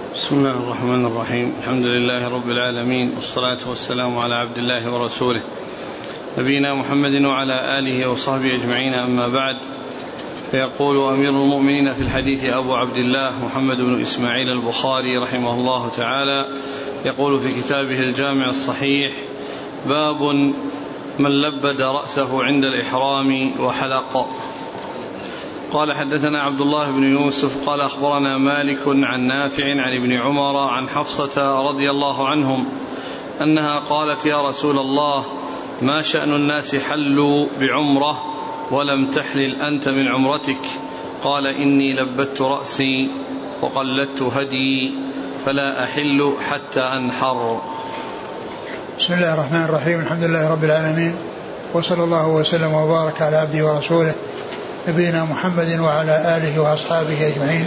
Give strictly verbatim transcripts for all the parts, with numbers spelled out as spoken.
بسم الله الرحمن الرحيم. الحمد لله رب العالمين، والصلاة والسلام على عبد الله ورسوله نبينا محمد وعلى آله وصحبه أجمعين، أما بعد. فيقول أمير المؤمنين في الحديث أبو عبد الله محمد بن إسماعيل البخاري رحمه الله تعالى، يقول في كتابه الجامع الصحيح: باب من لبد رأسه عند الإحرام وحلق. قال: حدثنا عبد الله بن يوسف قال أخبرنا مالك عن نافع عن ابن عمر عن حفصة رضي الله عنهم أنها قالت: يا رسول الله، ما شأن الناس حلوا بعمرة ولم تحلل أنت من عمرتك؟ قال: إني لبدت رأسي وقلدت هدي فلا أحل حتى أنحر. بسم الله الرحمن الرحيم. الحمد لله رب العالمين، وصلى الله وسلم وبارك على عبده ورسوله نبينا محمد وعلى آله وأصحابه أجمعين.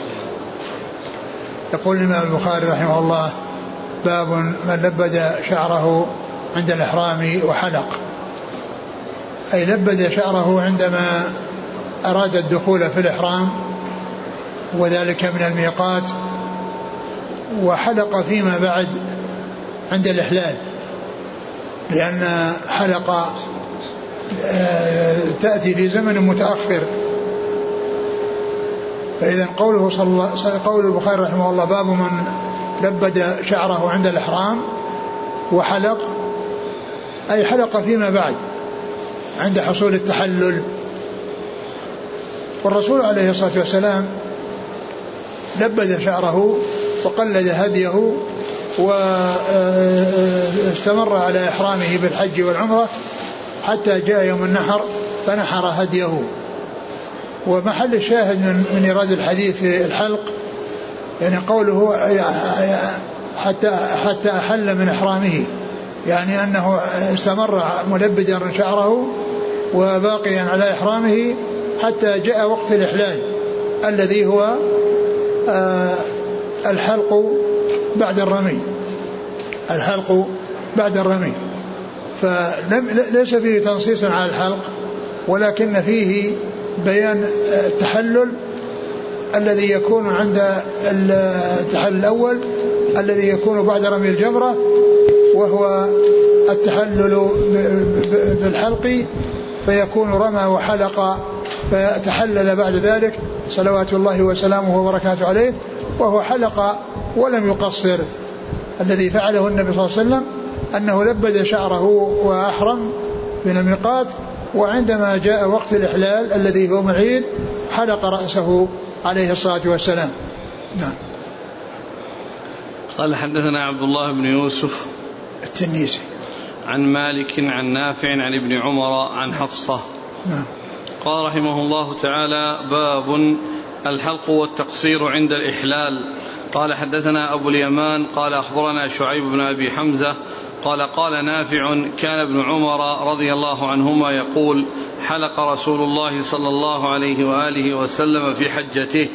يقول الإمام البخاري رحمه الله: باب من لبد شعره عند الإحرام وحلق، أي لبد شعره عندما أراد الدخول في الإحرام وذلك من الميقات، وحلق فيما بعد عند الإحلال، لأن حلق تأتي في زمن متأخر. فإذا قوله صلى الله قول البخاري رحمه الله: باب من لبد شعره عند الإحرام وحلق، أي حلق فيما بعد عند حصول التحلل. والرسول عليه الصلاة والسلام لبد شعره وقلد هديه واستمر على إحرامه بالحج والعمرة حتى جاء يوم النحر فنحر هديه. ومحل الشاهد من, من إيراد الحديث في الحلق يعني قوله حتى, حتى أحل من إحرامه، يعني أنه استمر ملبدا شعره وباقيا على إحرامه حتى جاء وقت الإحلال الذي هو الحلق بعد الرمي الحلق بعد الرمي فليس فيه تنصيص على الحلق، ولكن فيه بيان التحلل الذي يكون عند التحلل الأول الذي يكون بعد رمي الجمرة، وهو التحلل بالحلق، فيكون رمى وحلق فتحلل بعد ذلك صلوات الله وسلامه وبركاته عليه، وهو حلق ولم يقصر. الذي فعله النبي صلى الله عليه وسلم أنه لبد شعره وأحرم من الميقات، وعندما جاء وقت الإحلال الذي هو العيد حلق رأسه عليه الصلاة والسلام. نعم. قال: حدثنا عبد الله بن يوسف التنيسي عن مالك عن نافع عن ابن عمر عن حفصة. نعم. قال رحمه الله تعالى: باب الحلق والتقصير عند الإحلال. قال: حدثنا أبو اليمان قال أخبرنا شعيب بن أبي حمزة قال: قال نافع: كان ابن عمر رضي الله عنهما يقول: حلق رسول الله صلى الله عليه وآله وسلم في حجته.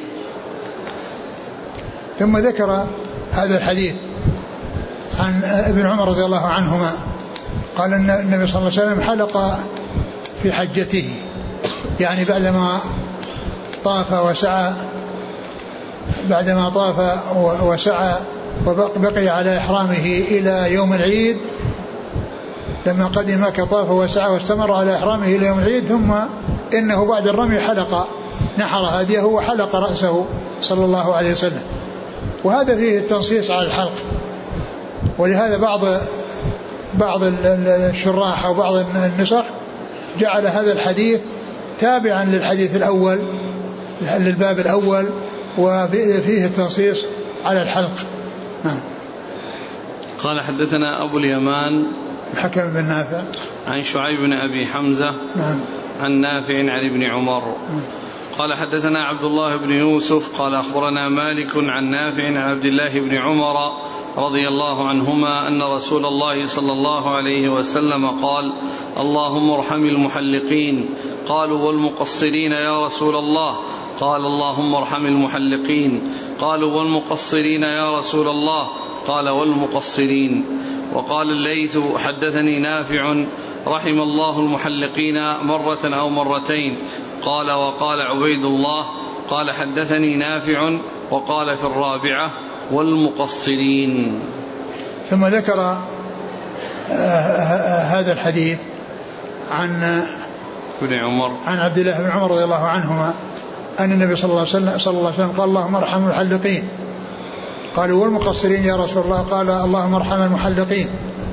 ثم ذكر هذا الحديث عن ابن عمر رضي الله عنهما قال أن النبي صلى الله عليه وسلم حلق في حجته، يعني بعدما طاف وسعى بعدما طاف وسعى وبقي على إحرامه إلى يوم العيد. لما قدم مكة طاف وسعى واستمر على إحرامه إلى يوم العيد، ثم إنه بعد الرمي حلق نحر هديه وحلق رأسه صلى الله عليه وسلم. وهذا فيه التنصيص على الحلق، ولهذا بعض بعض الشراح أو بعض النسخ جعل هذا الحديث تابعا للحديث الأول للباب الأول، وفيه التنصيص على الحلق. نعم. قال: حدثنا أبو اليمان الحكم بن نافع عن شعيب بن أبي حمزة. نعم. عن نافع عن ابن عمر. نعم. قال: حدثنا عبد الله بن يوسف قال أخبرنا مالك عن نافع عن عبد الله بن عمر رضي الله عنهما أن رسول الله صلى الله عليه وسلم قال: اللهم ارحم المحلقين. قالوا: والمقصرين يا رسول الله؟ قال: اللهم ارحم المحلقين. قالوا: والمقصرين يا رسول الله؟ قال: والمقصرين. وقال الليث: حدثني نافع رحم الله المحلقين مرة أو مرتين. قال: وقال عبيد الله: قال: حدثني نافع وقال في الرابعة والمقصرين. ثم ذكر هذا الحديث عن ابن عمر عن عبد الله بن عمر رضي الله عنهما أن النبي صلى الله عليه وسلم, صلى الله عليه وسلم قال اللهم ارحم المحلقين. قالوا والمقصرين يا رسول الله؟ قال اللهم ارحم المحلقين.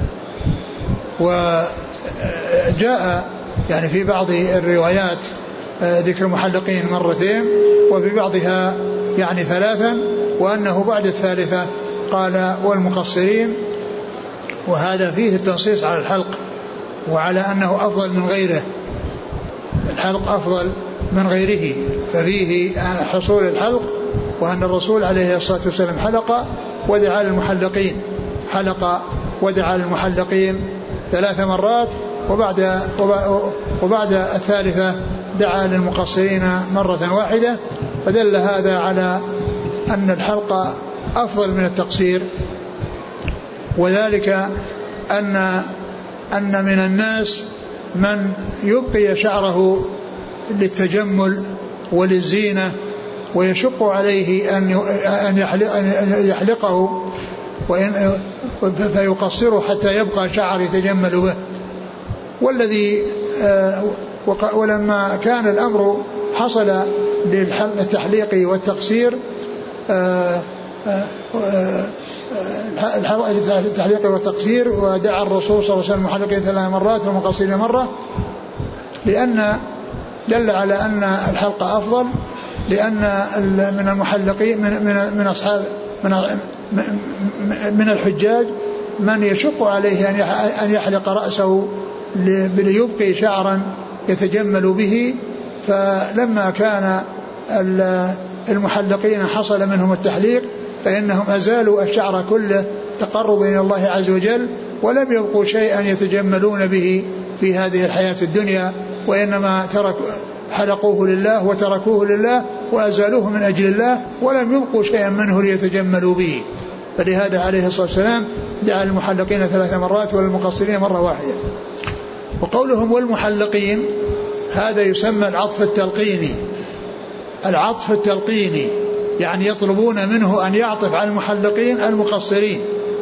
وجاء يعني في بعض الروايات ذكر المحلقين مرتين وفي بعضها يعني ثلاثا, وأنه بعد الثالثة قال والمقصرين, وهذا فيه التنصيص على الحلق وعلى أنه أفضل من غيره, الحلق أفضل من غيره, ففيه حصول الحلق, وأن الرسول عليه الصلاة والسلام حلق ودعا للمحلقين, حلق ودعا للمحلقين ثلاث مرات, وبعد, وبعد الثالثة دعا للمقصرين مرة واحدة, فدل هذا على أن الحلق أفضل من التقصير. وذلك أن أن من الناس من يبقي شعره للتجمل وللزينة ويشق عليه أن يحلقه وإن فيقصره حتى يبقى شعر يتجمل به. والذي ولما كان الأمر حصل للتحليق والتقصير التحليق والتقصير, ودعا الرسول صلى الله عليه وسلم المحلقين ثلاث مرات والمقصرين مرة, لأن دل على أن الحلق أفضل, لأن من المحلقين من من من أصحاب من من الحجاج من يشق عليه أن يحلق رأسه ليبقي شعرا يتجمل به, فلما كان المحلقين حصل منهم التحليق فإنهم أزالوا الشعر كله تقربا إلى الله عز وجل, ولم يبقوا شيئا يتجملون به في هذه الحياة الدنيا, وإنما تركوا حلقوه لله وتركوه لله وأزالوه من أجل الله, ولم يبقوا شيئا منه ليتجملوا به. فلهذا عليه الصلاة والسلام دعا المحلقين ثلاث مرات والمقصرين مرة واحدة. وقولهم والمحلقين هذا يسمى العطف التلقيني, العطف التلقيني يعني يطلبون منه أن يعطف على المحلقين المقصرين,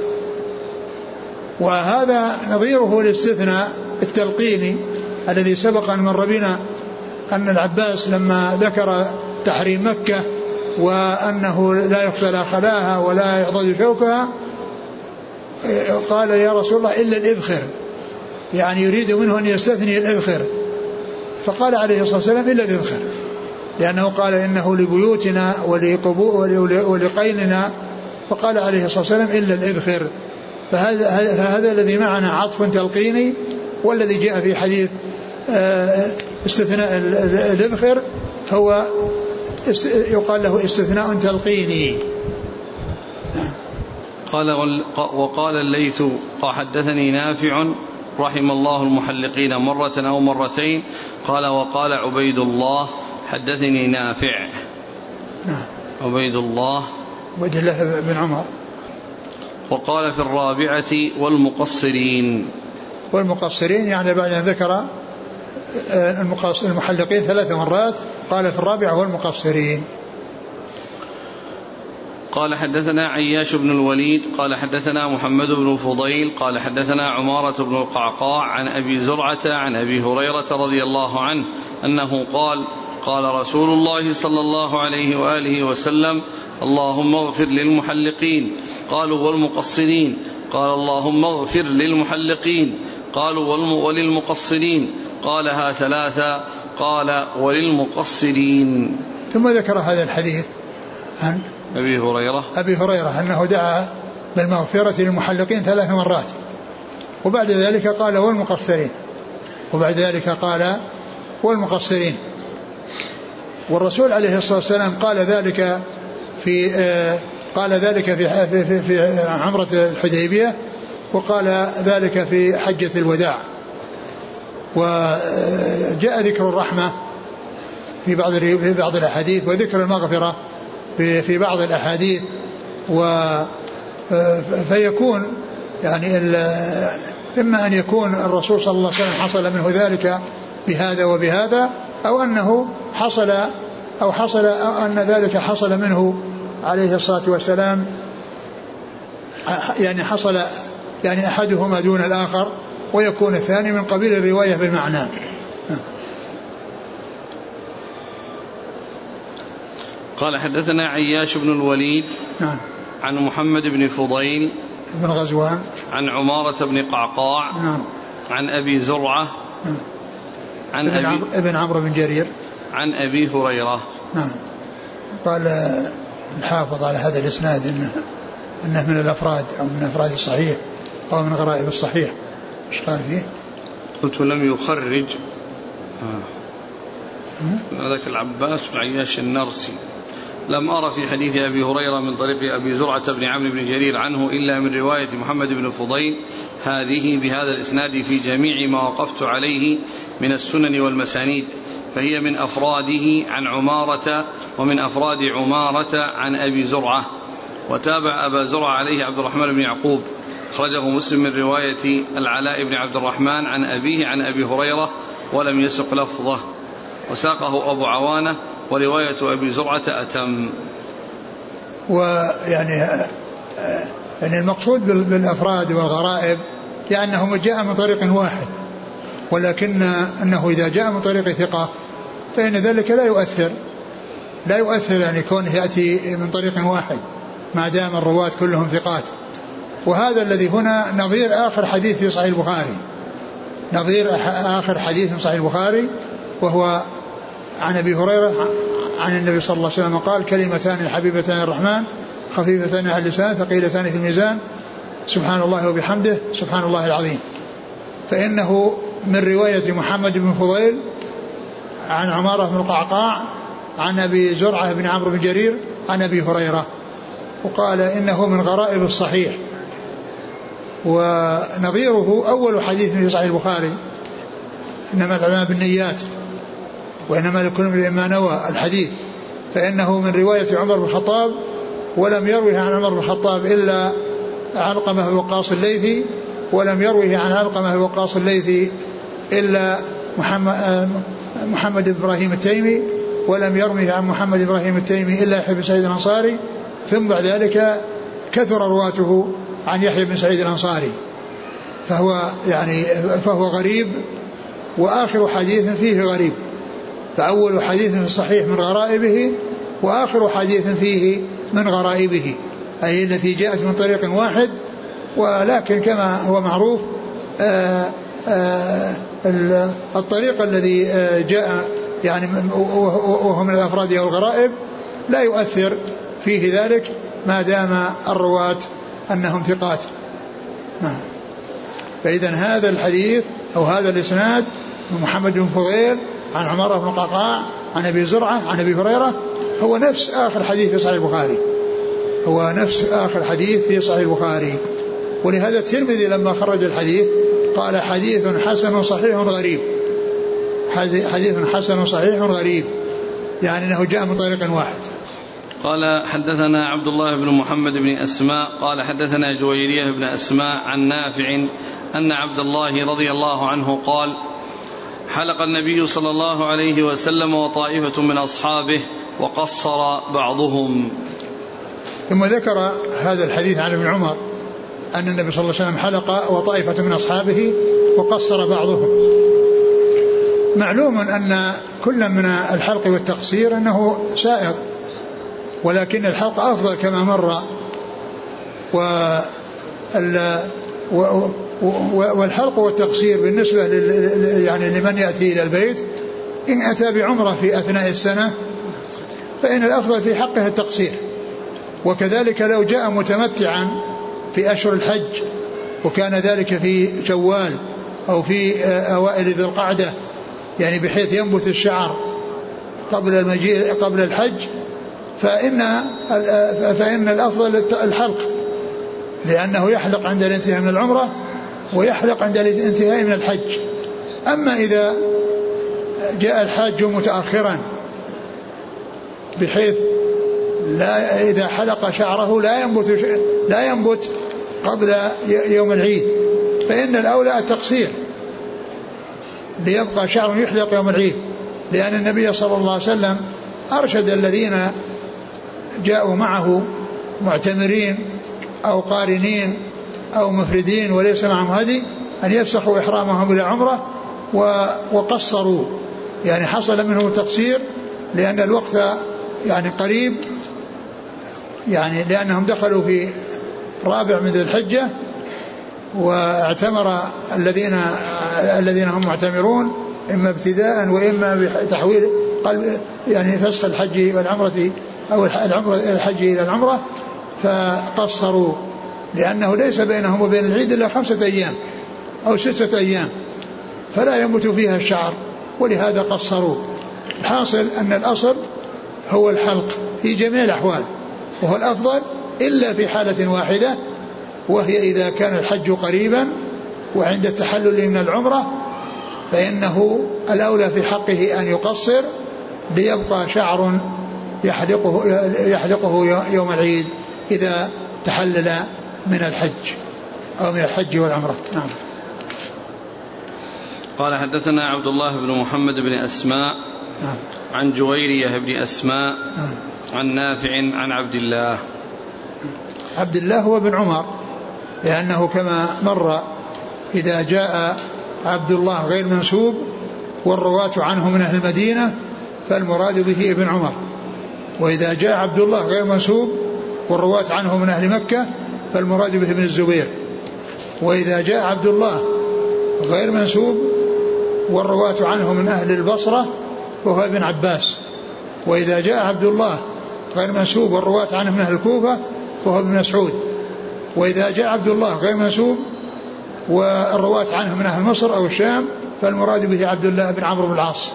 وهذا نظيره الاستثناء التلقيني الذي سبق أن مر بنا أن العباس لما ذكر تحريم مكة وأنه لا يغسل خلاها ولا يعضد شوكها قال يا رسول الله إلا الإذخر, يعني يريد منه أن يستثني الإذخر, فقال عليه الصلاة والسلام إلا الإذخر, لأنه قال إنه لبيوتنا ولقيننا, فقال عليه الصلاة والسلام إلا الإذخر. فهذا, فهذا الذي معنا عطف تلقيني, والذي جاء في حديث استثناء الإذخر فهو يقال له استثناء تلقيني. قال وقال الليث حدثني نافع رحم الله المحلقين مرة أو مرتين. قال وقال عبيد الله حدثني نافع. نعم. عبيد الله عبيد الله بن عمر. وقال في الرابعة والمقصرين. والمقصرين يعني بعد أن ذكر المحلقين ثلاث مرات قال في الرابعة والمقصرين. قال حدثنا عياش بن الوليد قال حدثنا محمد بن فضيل قال حدثنا عمارة بن القعقاع عن أبي زرعة عن أبي هريرة رضي الله عنه أنه قال قال رسول الله صلى الله عليه وآله وسلم اللهم اغفر للمحلقين. قالوا والمقصرين؟ قال اللهم اغفر للمحلقين. قالوا وللمقصرين؟ قالها ثلاثة. قال وللمقصرين. ثم ذكر هذا الحديث عن أبي هريرة أبي هريرة أنه دعا بالمغفرة للمحلقين ثلاث مرات, وبعد ذلك قال والمقصرين, وبعد ذلك قال والمقصرين. والرسول عليه الصلاة والسلام قال ذلك في قال ذلك في في في عمرة الحديبية, وقال ذلك في حجة الوداع. وجاء ذكر الرحمة في بعض في بعض الأحاديث, وذكر المغفرة في بعض الأحاديث, و فيكون يعني إما أن يكون الرسول صلى الله عليه وسلم حصل منه ذلك بهذا وبهذا, أو أنه حصل أو حصل أو أن ذلك حصل منه عليه الصلاة والسلام يعني حصل يعني أحدهما دون الآخر، ويكون الثاني من قبيل الرواية بالمعنى. قال حدثنا عياش بن الوليد نعم عن محمد بن فضيل بن غزوان عن عمارة بن قعقاع نعم عن أبي زرعة نعم عن ابن, أبي عمرو ابن عمرو بن جرير عن أبي هريرة. نعم. قال الحافظ على هذا الإسناد إنه, إنه من الأفراد أو من أفراد الصحيح أو من غرائب الصحيح. إيش قال فيه؟ قلت لم يخرج هذاك آه. العباس والعياش النرسي لم أرى في حديث أبي هريرة من طريق أبي زرعة بن عمرو بن جرير عنه إلا من رواية محمد بن فضيل هذه بهذا الإسناد في جميع ما وقفت عليه من السنن والمسانيد، فهي من أفراده عن عمارة ومن أفراد عمارة عن أبي زرعة. وتابع أبا زرعة عليه عبد الرحمن بن يعقوب، أخرجه مسلم من رواية العلاء بن عبد الرحمن عن أبيه عن أبي هريرة ولم يسق لفظه، وساقه أبو عوانة، ورواية أبي زرعة أتم. ويعني يعني المقصود بالأفراد والغرائب لأنه جاء من طريق واحد، ولكن أنه إذا جاء من طريق ثقة فإن ذلك لا يؤثر لا يؤثر يعني كونه يأتي من طريق واحد ما دام الرواة كلهم ثقات. وهذا الذي هنا نظير آخر حديث في صحيح البخاري، نظير آخر حديث في صحيح البخاري، وهو عن أبي هريرة عن النبي صلى الله عليه وسلم قال: كلمتان حبيبتان الرحمن خفيفتان على اللسان ثقيلتان في الميزان سبحان الله وبحمده سبحان الله العظيم. فإنه من رواية محمد بن فضيل عن عمارة بن القعقاع عن أبي زرعة بن عمرو بن جرير عن أبي هريرة، وقال إنه من غرائب الصحيح. ونظيره أول حديث في صحيح البخاري: إنما الأعمال بالنيات وإنما لكل امرئ ما نوى الحديث، فإنه من رواية عمر بن الخطاب، ولم يروه عن عمر بن الخطاب إلا علقمة بن وقاص الليثي، ولم يروه عن علقمة بن وقاص الليثي إلا محمد, محمد بن إبراهيم التيمي، ولم يروه عن محمد بن إبراهيم التيمي إلا يحيى بن سعيد الأنصاري، ثم بعد ذلك كثر رواته عن يحيى بن سعيد الأنصاري، فهو يعني فهو غريب، وآخر حديث فيه غريب. فأول حديث في الصحيح من غرائبه، وآخر حديث فيه من غرائبه، أي التي جاءت من طريق واحد. ولكن كما هو معروف آآ آآ الطريق الذي جاء يعني وهو من الأفراد أو الغرائب لا يؤثر فيه ذلك ما دام الرواة أنهم ثقات. نعم. فإذا هذا الحديث أو هذا الإسناد من محمد بن فضيل عن عمارة بن القعقاع عن أبي زرعة عن أبي هريرة هو نفس آخر حديث في صحيح البخاري، هو نفس آخر حديث في صحيح البخاري. ولهذا الترمذي لما خرج الحديث قال: حديث حسن صحيح غريب، حديث حسن صحيح غريب، يعني أنه جاء من طريق واحد. قال: حدثنا عبد الله بن محمد بن أسماء قال حدثنا جويرية بن أسماء عن نافع أن عبد الله رضي الله عنه قال: حلق النبي صلى الله عليه وسلم وطائفة من أصحابه وقصر بعضهم. ثم ذكر هذا الحديث عن ابن عمر أن النبي صلى الله عليه وسلم حلق وطائفة من أصحابه وقصر بعضهم. معلوم أن كل من الحلق والتقصير أنه سائغ، ولكن الحلق أفضل كما مر، والحلق والتقصير بالنسبة يعني لمن يأتي إلى البيت إن أتى بعمرة في أثناء السنة فإن الأفضل في حقه التقصير، وكذلك لو جاء متمتعا في أشهر الحج وكان ذلك في شوال أو في أوائل ذي القعدة، يعني بحيث ينبت الشعر قبل المجيء قبل الحج، فإن فإن الأفضل الحلق، لأنه يحلق عند الانتهاء من العمرة ويحلق عند الانتهاء من الحج. أما إذا جاء الحاج متأخرا بحيث لا إذا حلق شعره لا ينبت لا ينبت قبل يوم العيد، فإن الأولى التقصير ليبقى شعره يحلق يوم العيد، لأن النبي صلى الله عليه وسلم أرشد الذين جاءوا معه معتمرين أو قارنين أو مفردين وليس معهم هدي أن يفسخوا إحرامهم إلى عمرة وقصروا، يعني حصل منهم تقصير لأن الوقت يعني قريب، يعني لأنهم دخلوا في رابع من ذي الحجة واعتمر الذين الذين هم معتمرون إما ابتداء وإما بتحويل قلب يعني فسخ الحج والعمرة أو العمرة الحج إلى العمرة، فقصروا لأنه ليس بينهم وبين العيد إلا خمسة أيام أو ستة أيام فلا ينبت فيها الشعر، ولهذا قصروا. الحاصل أن الأصل هو الحلق في جميع الأحوال، وهو الأفضل إلا في حالة واحدة، وهي إذا كان الحج قريبا وعند التحلل من العمرة فإنه الأولى في حقه أن يقصر ليبقى شعر يحلقه, يحلقه يوم العيد إذا تحلل من الحج أو من الحج والعمرة. نعم. قال حدثنا عبد الله بن محمد بن أسماء نعم. عن جويرية بن أسماء نعم. عن نافع عن عبد الله. عبد الله هو بن عمر، لأنه كما مر إذا جاء عبد الله غير منسوب والرواة عنه من أهل المدينة فالمراد به ابن عمر، وإذا جاء عبد الله غير منسوب والرواة عنه من أهل مكة فالمراد به ابن الزبير، وإذا جاء عبد الله غير منسوب والرواة عنه من أهل البصرة فهو ابن عباس، وإذا جاء عبد الله غير منسوب والرواة عنه من أهل الكوفة فهو ابن مسعود، وإذا جاء عبد الله غير منسوب والرواة عنه من أهل مصر أو الشام فالمراد به عبد الله بن عمرو بن العاص.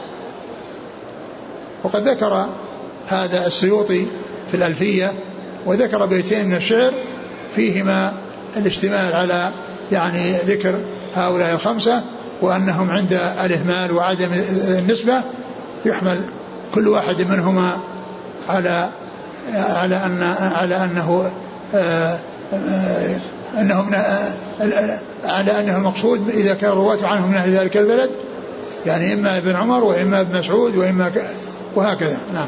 وقد ذكر هذا السيوطي في الألفية وذكر بيتين من الشعر فيهما الاشتمال على يعني ذكر هؤلاء الخمسة، وأنهم عند الإهمال وعدم النسبة يحمل كل واحد منهما على على أن على أنه آآ آآ أنه من على أنه المقصود إذا كان الرواة عنه من أهل ذلك البلد، يعني إما ابن عمر وإما ابن مسعود وإما وهكذا. نعم.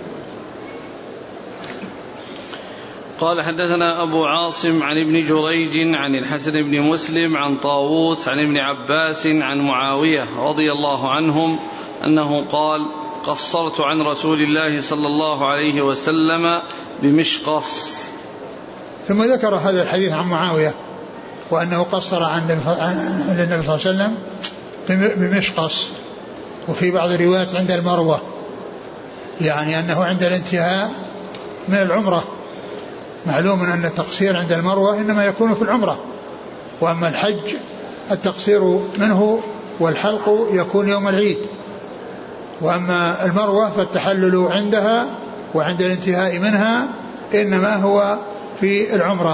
قال حدثنا أبو عاصم عن ابن جريج عن الحسن بن مسلم عن طاووس عن ابن عباس عن معاوية رضي الله عنهم أنه قال قصرت عن رسول الله صلى الله عليه وسلم بمشقص. ثم ذكر هذا الحديث عن معاوية وأنه قصر عن النبي صلى الله عليه وسلم بمشقص، وفي بعض الروايات عند المروة، يعني أنه عند الانتهاء من العمرة. معلوم أن التقصير عند المروة إنما يكون في العمرة، وأما الحج التقصير منه والحلق يكون يوم العيد، وأما المروة فالتحلل عندها وعند الانتهاء منها إنما هو في العمرة.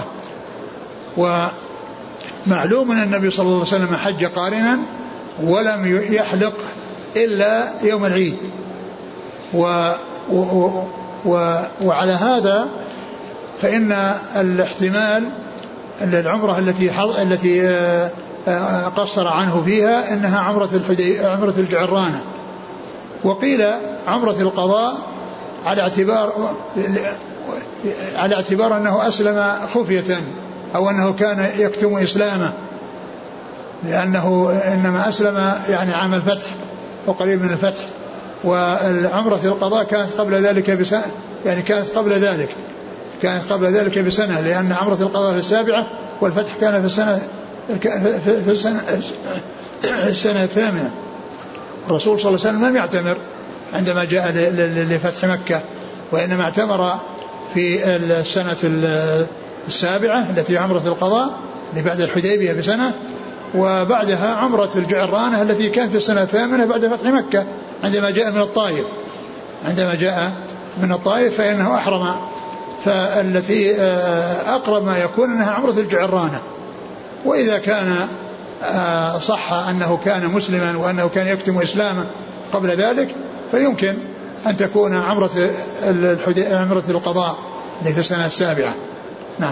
ومعلوم أن النبي صلى الله عليه وسلم حج قارنا ولم يحلق إلا يوم العيد، و و و وعلى هذا فإن الاحتمال أن العمرة التي التي قصر عنه فيها إنها عمرة الحدي عمرة الجعرانة، وقيل عمرة القضاء على اعتبار على اعتبار أنه أسلم خفية أو أنه كان يكتم إسلامه، لأنه إنما أسلم يعني عام الفتح وقريب من الفتح، والعمرة القضاء كانت قبل ذلك بسنة، يعني كانت قبل ذلك كانت قبل ذلك بسنة، لأن عمرة القضاء في السابعة والفتح كان في السنة في السنة, السنة الثامنة. الرسول صلى الله عليه وسلم لم يعتمر عندما جاء لفتح مكة، وإنما اعتمر في السنة السابعة التي عمرة القضاء اللي بعد الحديبية بسنة، وبعدها عمرة الجعرانة التي كانت في السنة الثامنة بعد فتح مكة عندما جاء من الطائف عندما جاء من الطائف فإنه أحرم، فالتي أقرب ما يكون أنها عمرة الجعرانة. وإذا كان صح أنه كان مسلما وأنه كان يكتم إسلاما قبل ذلك فيمكن أن تكون عمرة عمرة القضاء في السنة السابعة. نعم.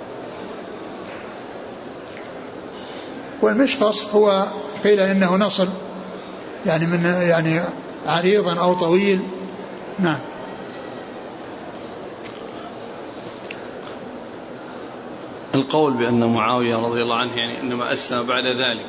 والمشقص هو قيل إنه نصل يعني من يعني عريضا أو طويل. نعم. القول بأن معاوية رضي الله عنه يعني إنما أسلم بعد ذلك.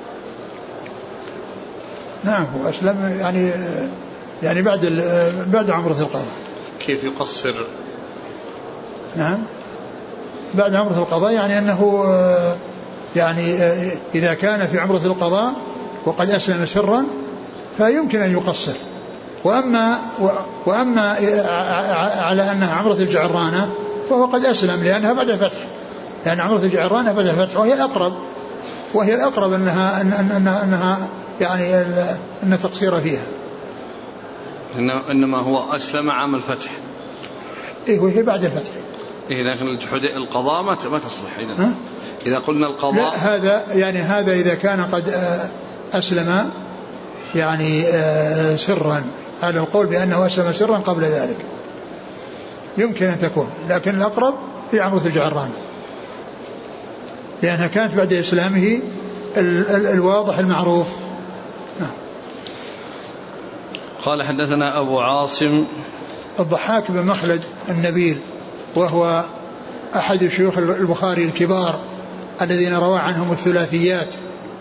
نعم هو أسلم يعني يعني بعد بعد عمرة القضاء. كيف يقصر؟ نعم بعد عمرة القضاء يعني أنه يعني إذا كان في عمرة القضاء وقد أسلم سرا فيمكن أن يقصر. وأما وأما على أنها عمرة الجعرانة فهو قد أسلم لأنها بعد الفتح، لأن عمرة الجعرانة بعد الفتح وهي الأقرب وهي الأقرب أنها أنها, أنها يعني أن تقصير فيها. إنما هو أسلم عام الفتح. إيه وهي بعد الفتح. إيه لكن القضاء ما ما تصلح إذا. إذا قلنا القضاء هذا يعني هذا إذا كان قد أسلم يعني سرا، على القول بأنه أسلم سرا قبل ذلك يمكن أن تكون، لكن الأقرب في عمرة الجعرانة لأنها كانت بعد إسلامه الواضح المعروف. قال حدثنا أبو عاصم الضحاك بن مخلد النبيل وهو أحد شيوخ البخاري الكبار الذين روى عنهم الثلاثيات،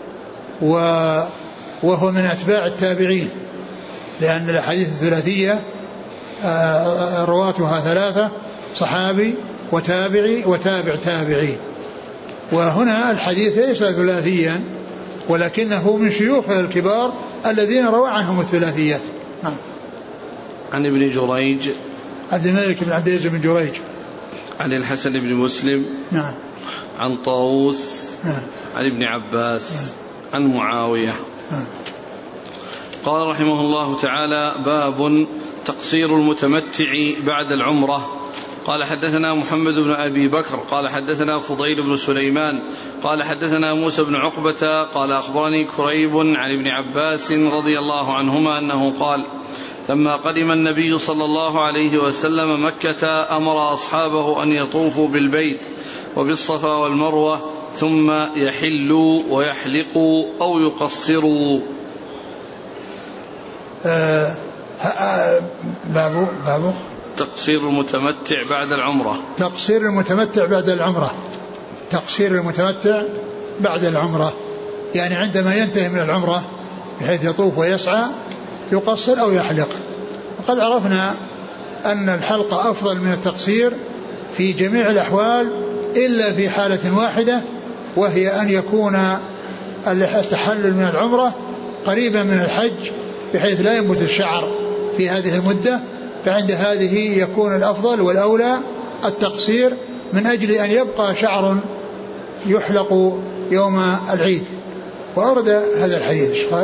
وهو من أتباع التابعين لأن الحديث الثلاثية رواتها ثلاثة صحابي وتابعي وتابع تابعي، وهنا الحديث ليس ثلاثيا ولكنه من شيوخ الكبار الذين روى عنهم الثلاثيات. نعم. عن ابن جريج عبد الملك بن عبد العزيز بن جريج عن الحسن بن مسلم. نعم. عن طاووس. نعم. عن ابن عباس. نعم. عن معاوية. نعم. قال رحمه الله تعالى: باب تقصير المتمتع بعد العمرة. قال حدثنا محمد بن أبي بكر قال حدثنا فضيل بن سليمان قال حدثنا موسى بن عقبة قال أخبرني كريب عن ابن عباس رضي الله عنهما أنه قال: لما قدم النبي صلى الله عليه وسلم مكة أمر أصحابه أن يطوفوا بالبيت وبالصفا والمروة ثم يحلوا ويحلقوا أو يقصروا. آه بابو بابو تقصير المتمتع بعد العمرة. تقصير المتمتع بعد العمرة تقصير المتمتع بعد العمرة يعني عندما ينتهي من العمرة بحيث يطوف ويسعى يقصر أو يحلق. وقد عرفنا أن الحلق أفضل من التقصير في جميع الأحوال إلا في حالة واحدة، وهي أن يكون التحلل من العمرة قريبا من الحج بحيث لا ينبت الشعر في هذه المدة، فعند هذه يكون الأفضل والأولى التقصير من أجل أن يبقى شعر يحلق يوم العيد. وأورد هذا الحديث قال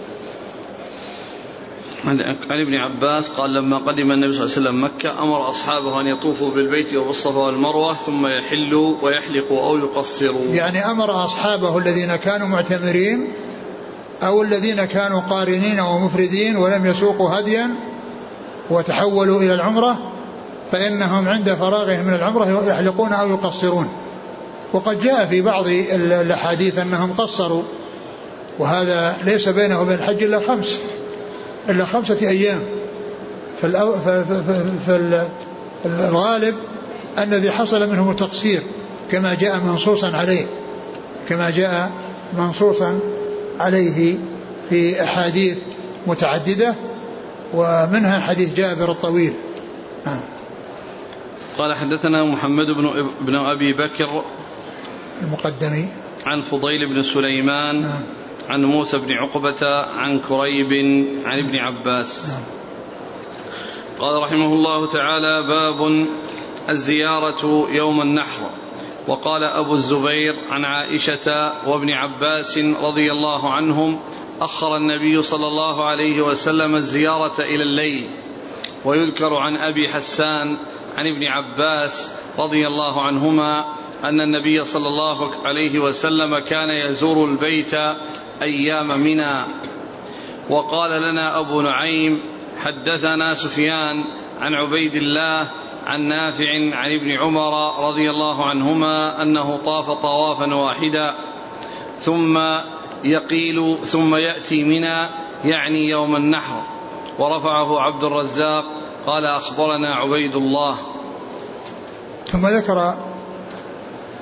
عن ابن عباس قال: لما قدم النبي صلى الله عليه وسلم مكة أمر أصحابه أن يطوفوا بالبيت وبالصفا والمروة ثم يحلوا ويحلقوا أو يقصروا. يعني أمر أصحابه الذين كانوا معتمرين أو الذين كانوا قارنين ومفردين ولم يسوقوا هديا وتحولوا إلى العمرة فإنهم عند فراغهم من العمرة يحلقون أو يقصرون. وقد جاء في بعض الأحاديث أنهم قصروا، وهذا ليس بينه وبين الحج إلا خمس إلا خمسة أيام. فالغالب الذي حصل منهم التقصير كما جاء منصوصا عليه كما جاء منصوصا عليه في أحاديث متعددة، ومنها حديث جابر الطويل. آه. قال حدثنا محمد بن, بن أبي بكر المقدمي عن فضيل بن سليمان. آه. عن موسى بن عقبة عن كريب عن ابن عباس. آه. قال رحمه الله تعالى: باب الزيارة يوم النحر. وقال أبو الزبير عن عائشة وابن عباس رضي الله عنهم: أخر النبي صلى الله عليه وسلم الزيارة إلى الليل. ويذكر عن أبي حسان عن ابن عباس رضي الله عنهما أن النبي صلى الله عليه وسلم كان يزور البيت أيام منى. وقال لنا أبو نعيم: حدثنا سفيان عن عبيد الله عن نافع عن ابن عمر رضي الله عنهما أنه طاف طوافا واحدا ثم يقيل ثم يأتي منى يعني يوم النحر. ورفعه عبد الرزاق قال: أخبرنا عبيد الله. ثم ذكر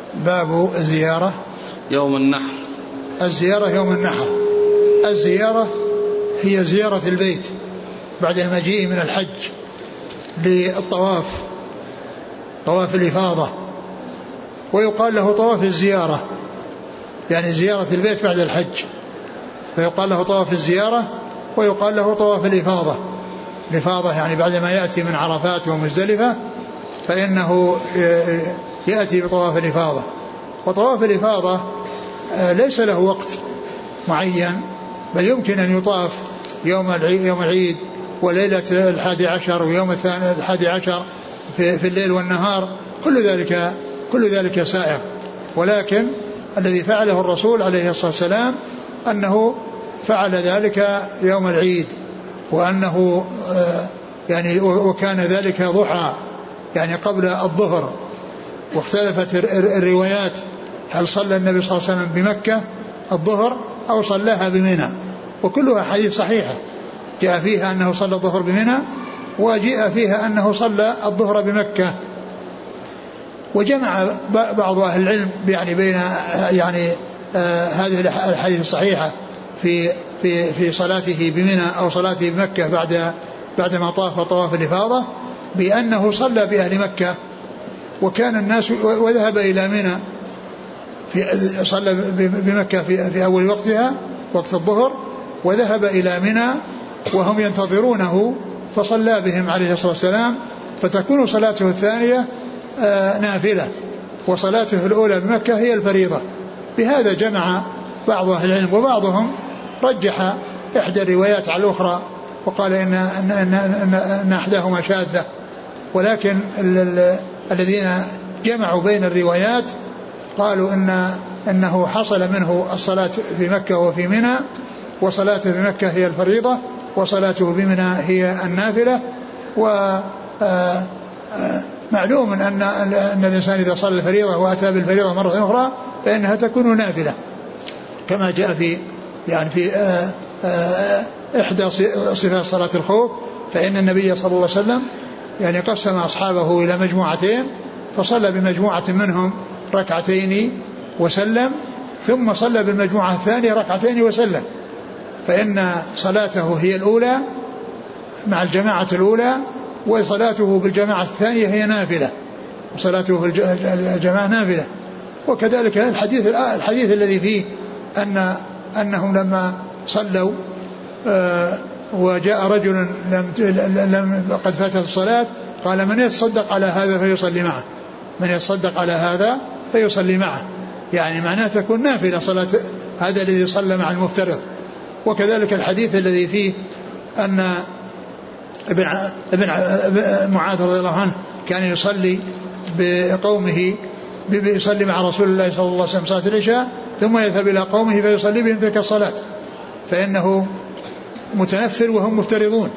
باب الزيارة يوم النحر. الزيارة يوم النحر. الزيارة هي زيارة البيت بعد المجيء من الحج للطواف، طواف الإفاضة، ويقال له طواف الزيارة، يعني زيارة البيت بعد الحج، فيقال له طواف الزيارة ويقال له طواف الإفاضة. الإفاضة يعني بعدما يأتي من عرفات ومزدلفة فإنه يأتي بطواف الإفاضة. وطواف الإفاضة ليس له وقت معين، بل يمكن أن يطاف يوم العيد وليلة الحادي عشر ويوم الثاني الحادي عشر في, في الليل والنهار، كل ذلك كل ذلك سائغ. ولكن الذي فعله الرسول عليه الصلاة والسلام أنه فعل ذلك يوم العيد، وأنه يعني وكان ذلك ضحى يعني قبل الظهر. واختلفت الروايات هل صلى النبي صلى الله عليه وسلم بمكة الظهر أو صلاها بمنى، وكلها حديث صحيحة جاء فيها أنه صلى الظهر بمنى وجاء فيها أنه صلى الظهر بمكة. وجمع بعض أهل العلم يعني بين يعني آه هذه الحديث الصحيحة في في في صلاته بمنى أو صلاته بمكة بعد بعدما طاف طواف الإفاضة، بأنه صلى بأهل مكة وكان الناس وذهب إلى منى في صلى بمكة في في أول وقتها وقت الظهر، وذهب إلى منى وهم ينتظرونه فصلى بهم عليه الصلاة والسلام، فتكون صلاته الثانية آه نافلة وصلاته الأولى بمكة هي الفريضة. بهذا جمع بعض أهل العلم، وبعضهم رجح إحدى الروايات على الأخرى وقال إن, إن, إن, إن, إن أحداهما شاذة. ولكن ال ال الذين جمعوا بين الروايات قالوا إن إنه حصل منه الصلاة في مكة وفي منى، وصلاته بمكة هي الفريضة وصلاته بمنى هي النافلة. ومعلوم أن, أن الإنسان إذا صلى الفريضة وأتى بالفريضة مرة أخرى فإنها تكون نافلة، كما جاء في يعني في إحدى صفات صلاة الخوف، فإن النبي صلى الله عليه وسلم يعني قسم أصحابه إلى مجموعتين، فصلى بمجموعة منهم ركعتين وسلم، ثم صلى بالمجموعة الثانية ركعتين وسلم، فإن صلاته هي الأولى مع الجماعة الأولى، وصلاته بالجماعة الثانية هي نافلة، وصلاته في الجماعة نافلة. وكذلك الحديث الحديث الذي فيه أن أنهم لما صلوا آه وجاء رجل لم لم قد فاتت الصلاة قال من يتصدق على هذا فيصلي معه، من يتصدق على هذا فيصلي معه، يعني معناه تكون نافلة صلاة هذا الذي صلى مع المفترض. وكذلك الحديث الذي فيه أن ابن ابن معاذ رضي الله عنه كان يصلي بقومه يصلي مع رسول الله صلى الله عليه وسلم صلاة العشاء ثم يذهب إلى قومه فيصلي بهم تلك الصلاة، فإنه متنفل وهم مفترضون.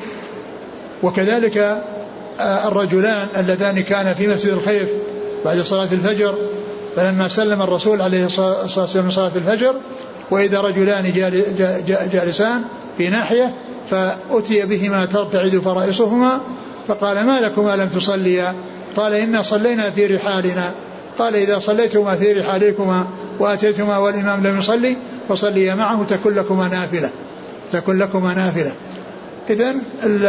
وكذلك الرجلان اللذان كان في مسجد الخيف بعد صلاة الفجر، فلما سلم الرسول عليه الصلاة والسلام من صلاة الفجر وإذا رجلان جالسان في ناحية فأتي بهما ترتعد فرائصهما، فقال ما لكما لم تصليا؟ قال إنا صلينا في رحالنا. قال إذا صليتما في رحالكما وأتيتما والإمام لم يصلي فصليا معه تكن لكما نافلة، تكن لكما نافلة. إذن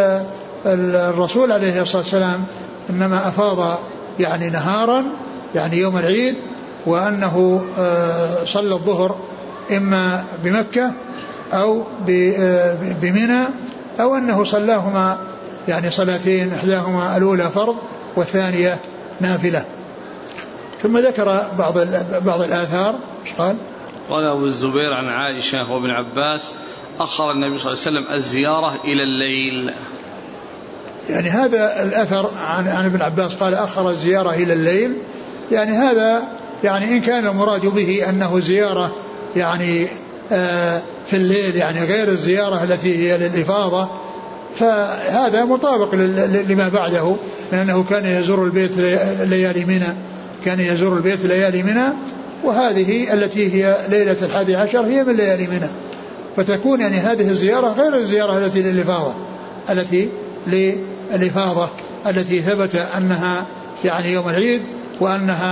الرسول عليه الصلاة والسلام إنما أفاض يعني نهارا يعني يوم العيد، وأنه صلى الظهر إما بمكة أو بمنى، أو أنه صلاهما يعني صلاتين إحداهما الأولى فرض والثانية نافلة. ثم ذكر بعض بعض الآثار. ايش قال؟ قال أبو الزبير عن عائشة وابن عباس أخر النبي صلى الله عليه وسلم الزيارة إلى الليل. يعني هذا الأثر عن عن ابن عباس قال أخر الزيارة إلى الليل، يعني هذا يعني إن كان المراد به أنه زيارة يعني آه في الليل يعني غير الزيارة التي هي للإفاضة، فهذا مطابق لما بعده من أنه كان يزور البيت ليالي منى، كان يزور البيت ليالي منى، وهذه التي هي ليلة الحادي عشر هي من ليالي منى، فتكون يعني هذه الزيارة غير الزيارة التي للإفاضة التي للإفاضة التي ثبت أنها يعني يوم العيد، وأنها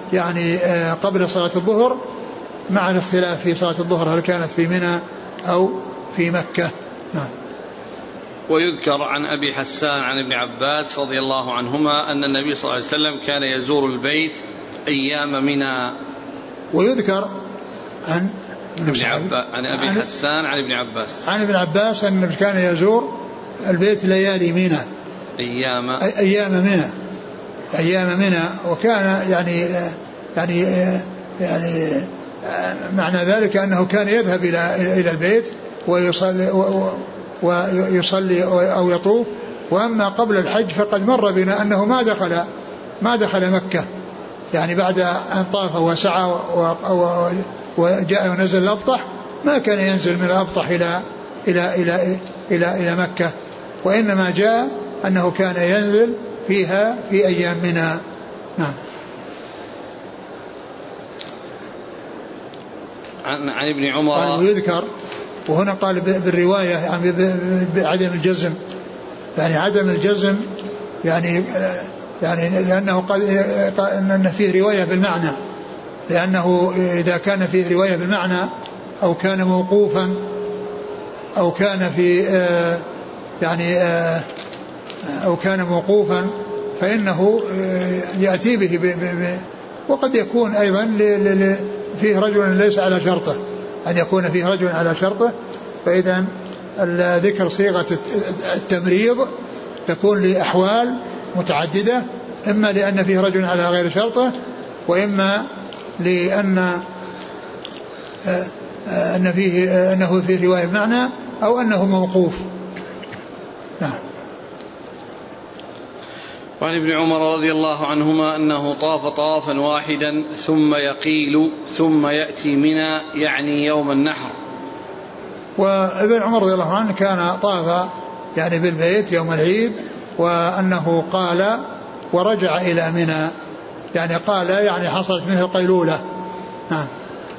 يعني قبل صلاة الظهر، مع الاختلاف في صلاة الظهر هل كانت في منى أو في مكة. نعم. ويذكر عن أبي حسان عن ابن عباس رضي الله عنهما أن النبي صلى الله عليه وسلم كان يزور البيت أيام منى. ويذكر عن ابن عباس عن أبي عن حسان عن ابن عباس عن ابن عباس أن النبي كان يزور البيت ليالي منى، أيام أيام منى أيام منى وكان يعني يعني يعني معنى ذلك أنه كان يذهب إلى إلى البيت ويصلي ويصلي أو يطوف. وأما قبل الحج فقد مر بنا أنه ما دخل ما دخل مكة، يعني بعد أن طاف وسعى وجاء ونزل الأبطح ما كان ينزل من الأبطح إلى إلى إلى إلى إلى مكة، وإنما جاء أنه كان ينزل فيها في أيام منى. نعم. عن, عن ابن عمر قال ويذكر، وهنا قال بالرواية يعني بعدم الجزم، يعني عدم الجزم يعني يعني لأنه قال أن فيه رواية بالمعنى، لأنه إذا كان فيه رواية بالمعنى أو كان موقوفا أو كان في يعني أو كان موقوفا فإنه يأتي به، وقد يكون أيضا فيه رجل ليس على شرطه، أن يكون فيه رجل على شرطه، فإذا الذكر صيغة التمريض تكون لأحوال متعددة، إما لأن فيه رجل على غير شرطه، وإما لأن أن فيه أنه فيه رواية معنى أو أنه موقوف. نعم. وعن ابن عمر رضي الله عنهما أنه طاف طوافا واحدا ثم يقيل ثم يأتي منى يعني يوم النحر. وابن عمر رضي الله عنه كان طاف يعني بالبيت يوم العيد، وأنه قال ورجع إلى منى، يعني قال يعني حصلت منه القيلولة. نعم.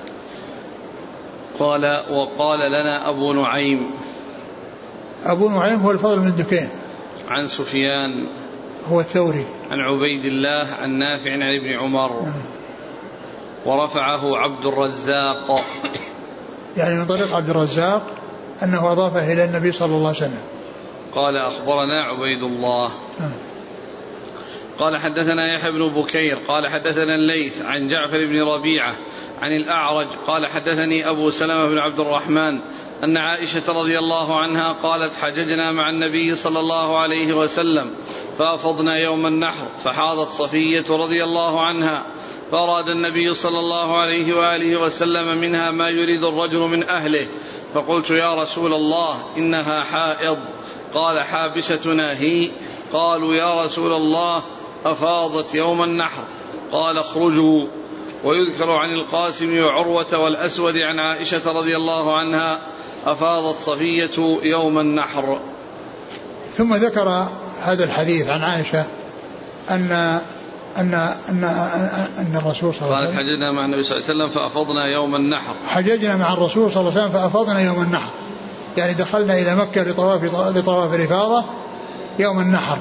قال وقال لنا أبو نعيم. أبو نعيم هو الفضل بن دكين عن سفيان هو الثوري عن عبيد الله عن نافع عن ابن عمر. نعم. ورفعه عبد الرزاق، يعني من طريق عبد الرزاق أنه أضافه إلى النبي صلى الله عليه وسلم. قال أخبرنا عبيد الله. نعم. قال حدثنا يحيى بن بكير قال حدثنا الليث عن جعفر بن ربيعة عن الأعرج قال حدثني أبو سلمة بن عبد الرحمن أن عائشة رضي الله عنها قالت حججنا مع النبي صلى الله عليه وسلم فأفضنا يوم النحر فحاضت صفية رضي الله عنها، فأراد النبي صلى الله عليه وآله وسلم منها ما يريد الرجل من أهله، فقلت يا رسول الله إنها حائض، قال حابستنا هي، قالوا يا رسول الله أفاضت يوم النحر، قال اخرجوا. ويذكر عن القاسم وعروة والأسود عن عائشة رضي الله عنها أفاضت صفية يوم النحر. ثم ذكر هذا الحديث عن عائشة أن أن أن أن الرسول صلى الله عليه وسلم قالت حججنا مع النبي صلى الله عليه وسلم فأفضنا يوم النحر. حججنا مع الرسول صلى الله عليه وسلم فأفضنا يوم النحر، يعني دخلنا إلى مكة لطواف لطواف الإفاضة يوم النحر.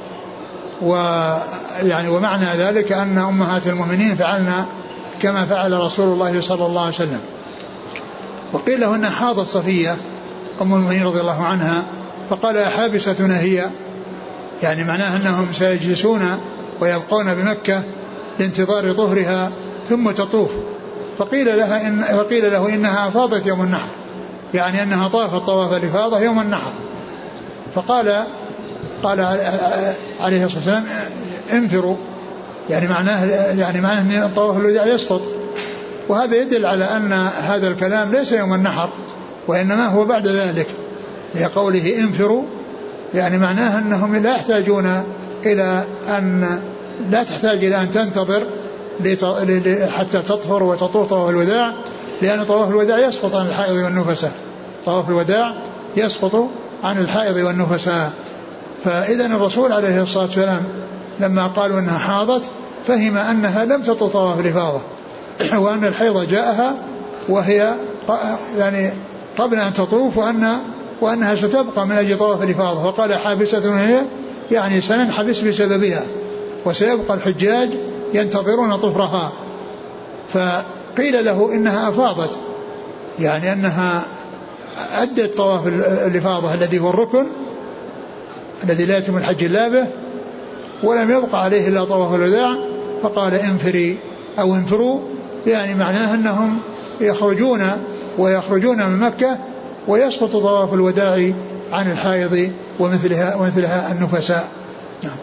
ويعني ومعنى ذلك أن أمهات المؤمنين فعلنا كما فعل رسول الله صلى الله عليه وسلم. وقيل له أنها حاضت صفية أم المؤمنين رضي الله عنها، فقال حابستنا هي، يعني معناه أنهم سيجلسون ويبقون بمكة لانتظار طهرها ثم تطوف. فقيل لها إن فقيل له إنها أفاضت يوم النحر، يعني أنها طافت طواف الإفاضة يوم النحر. فقال قال عليه الصلاة والسلام انفروا، يعني معناه يعني معناه أن طواف الوداع يسقط. وهذا يدل على أن هذا الكلام ليس يوم النحر وإنما هو بعد ذلك، لقوله انفروا، يعني معناه أنهم لا يحتاجون إلى أن لا تحتاج إلى أن تنتظر حتى تطهر وتطوف طواف الوداع، لأن طواف الوداع يسقط عن الحائض والنفساء، طواف الوداع يسقط عن الحائض والنفساء. فإذا الرسول عليه الصلاة والسلام لما قالوا أنها حاضت فهم أنها لم تطوف طواف الإفاضة، وأن الحيض جاءها وهي يعني قبل أن تطوف، وأن وأنها ستبقى من أجل طواف الإفاضة. وقال حابستنا هي، يعني سننحبس بسببها، وسيبقى الحجاج ينتظرون طفرها، فقيل له إنها أفاضت، يعني أنها أدت طواف الإفاضة الذي هو الركن الذي لا يتم الحج إلا به، ولم يبقى عليه إلا طواف الوداع، فقال انفري أو انفروا، يعني معناه أنهم يخرجون ويخرجون من مكة ويسقط طواف الوداع عن الحائض ومثلها, ومثلها النفساء. نعم.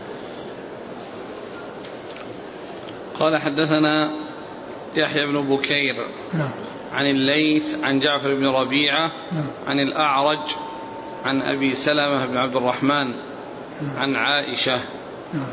قال حدثنا يحيى بن بكير نعم. عن الليث عن جعفر بن ربيعة نعم. عن الأعرج عن أبي سلمة بن عبد الرحمن نعم. عن عائشة. نعم.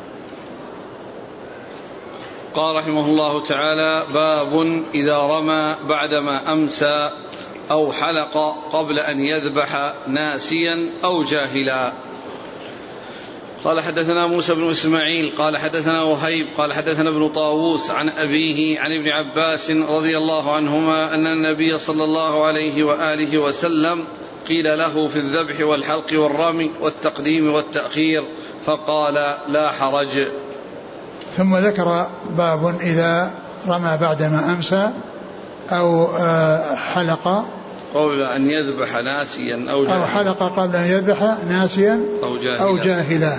قال رحمه الله تعالى: باب إذا رمى بعدما أمسى أو حلق قبل أن يذبح ناسيا أو جاهلا. قال حدثنا موسى بن إسماعيل قال حدثنا وهيب قال حدثنا ابن طاووس عن أبيه عن ابن عباس رضي الله عنهما أن النبي صلى الله عليه وآله وسلم قيل له في الذبح والحلق والرمي والتقديم والتأخير فقال: لا حرج. ثم ذكر باب إذا رمى بعدما أمسى أو حلق قبل أن يذبح ناسيا أو جاهلا, أو حلق قبل أن يذبح ناسيا أو جاهلا, أو جاهلا.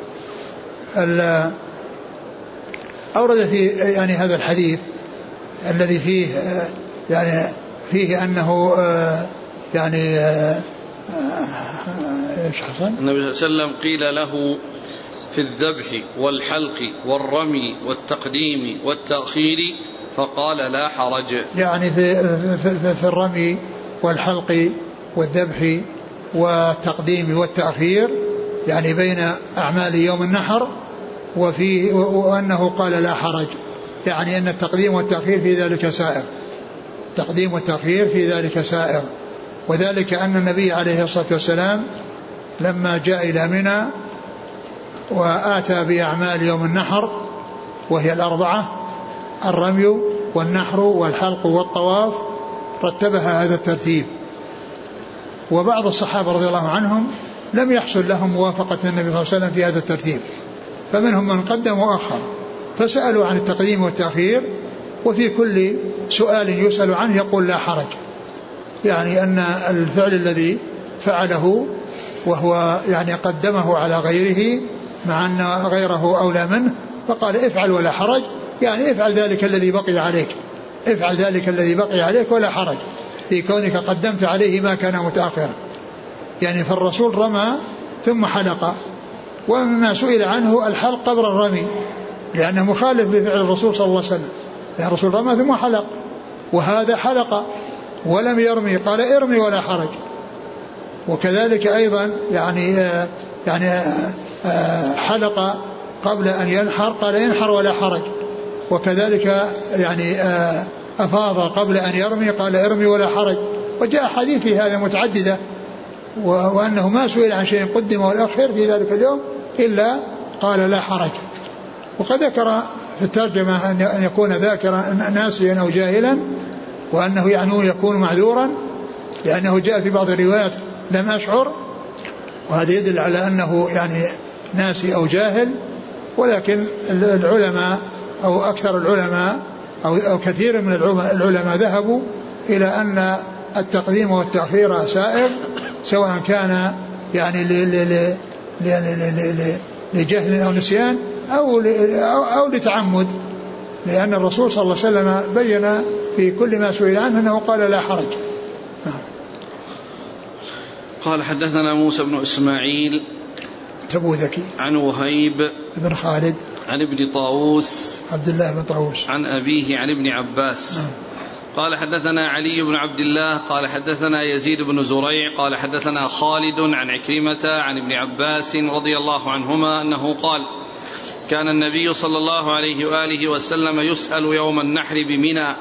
أورد في يعني هذا الحديث الذي فيه يعني فيه أنه يعني إيش حصل؟ النبي صلى الله عليه وسلم قيل له في الذبح والحلق والرمي والتقديم والتأخير فقال: لا حرج. يعني في, في, في الرمي والحلق والذبح والتقديم والتأخير، يعني بين أعمال يوم النحر، وفي وأنه قال: لا حرج، يعني أن التقديم والتأخير في ذلك سائر، التقديم والتأخير في ذلك سائر. وذلك أن النبي عليه الصلاة والسلام لما جاء إلى منى وآتى بأعمال يوم النحر وهي الأربعة: الرمي والنحر والحلق والطواف، رتبها هذا الترتيب. وبعض الصحابة رضي الله عنهم لم يحصل لهم موافقة النبي صلى الله عليه وسلم في هذا الترتيب، فمنهم من قدم وأخر، فسألوا عن التقديم والتأخير، وفي كل سؤال يسأل عنه يقول: لا حرج، يعني أن الفعل الذي فعله وهو يعني قدمه على غيره مع أن غيره أولى منه، فقال: افعل ولا حرج، يعني افعل ذلك الذي بقي عليك، افعل ذلك الذي بقي عليك ولا حرج في كونك قدمت عليه ما كان متأخرا. يعني فالرسول رمى ثم حلق، ومما سئل عنه الحلق قبل الرمي، لأنه مخالف لفعل الرسول صلى الله عليه وسلم، لأن الرسول رمى ثم حلق، وهذا حلق ولم يرمي، قال: ارمي ولا حرج. وكذلك أيضا يعني آه يعني آه حلق قبل أن ينحر، قال: ينحر ولا حرج. وكذلك يعني آه أفاض قبل أن يرمي، قال: ارمي ولا حرج. وجاء حديث في هذا متعددة، وأنه ما سئل عن شيء قدم والأخر في ذلك اليوم إلا قال: لا حرج. وقد ذكر في الترجمة أن يكون ذاكرا ناسيا أو جاهلا، وأنه يعني يكون معذورا، لأنه جاء في بعض الروايات: لم أشعر، وهذا يدل على أنه يعني ناسي أو جاهل. ولكن العلماء أو أكثر العلماء أو, أو كثير من العلماء ذهبوا إلى أن التقديم والتأخير سائر، سواء كان يعني لجهل أو نسيان أو, أو لتعمد، لأن الرسول صلى الله عليه وسلم بين في كل ما سئل عنه أنه قال: لا حرج. قال حدثنا موسى بن إسماعيل تبوذكي عن وهيب بن خالد عن ابن طاووس عبد الله بن طاووس عن أبيه عن ابن عباس نعم. قال حدثنا علي بن عبد الله قال حدثنا يزيد بن زريع قال حدثنا خالد عن عكرمة عن ابن عباس رضي الله عنهما أنه قال: كان النبي صلى الله عليه وآله وسلم يسأل يوم النحر بمنى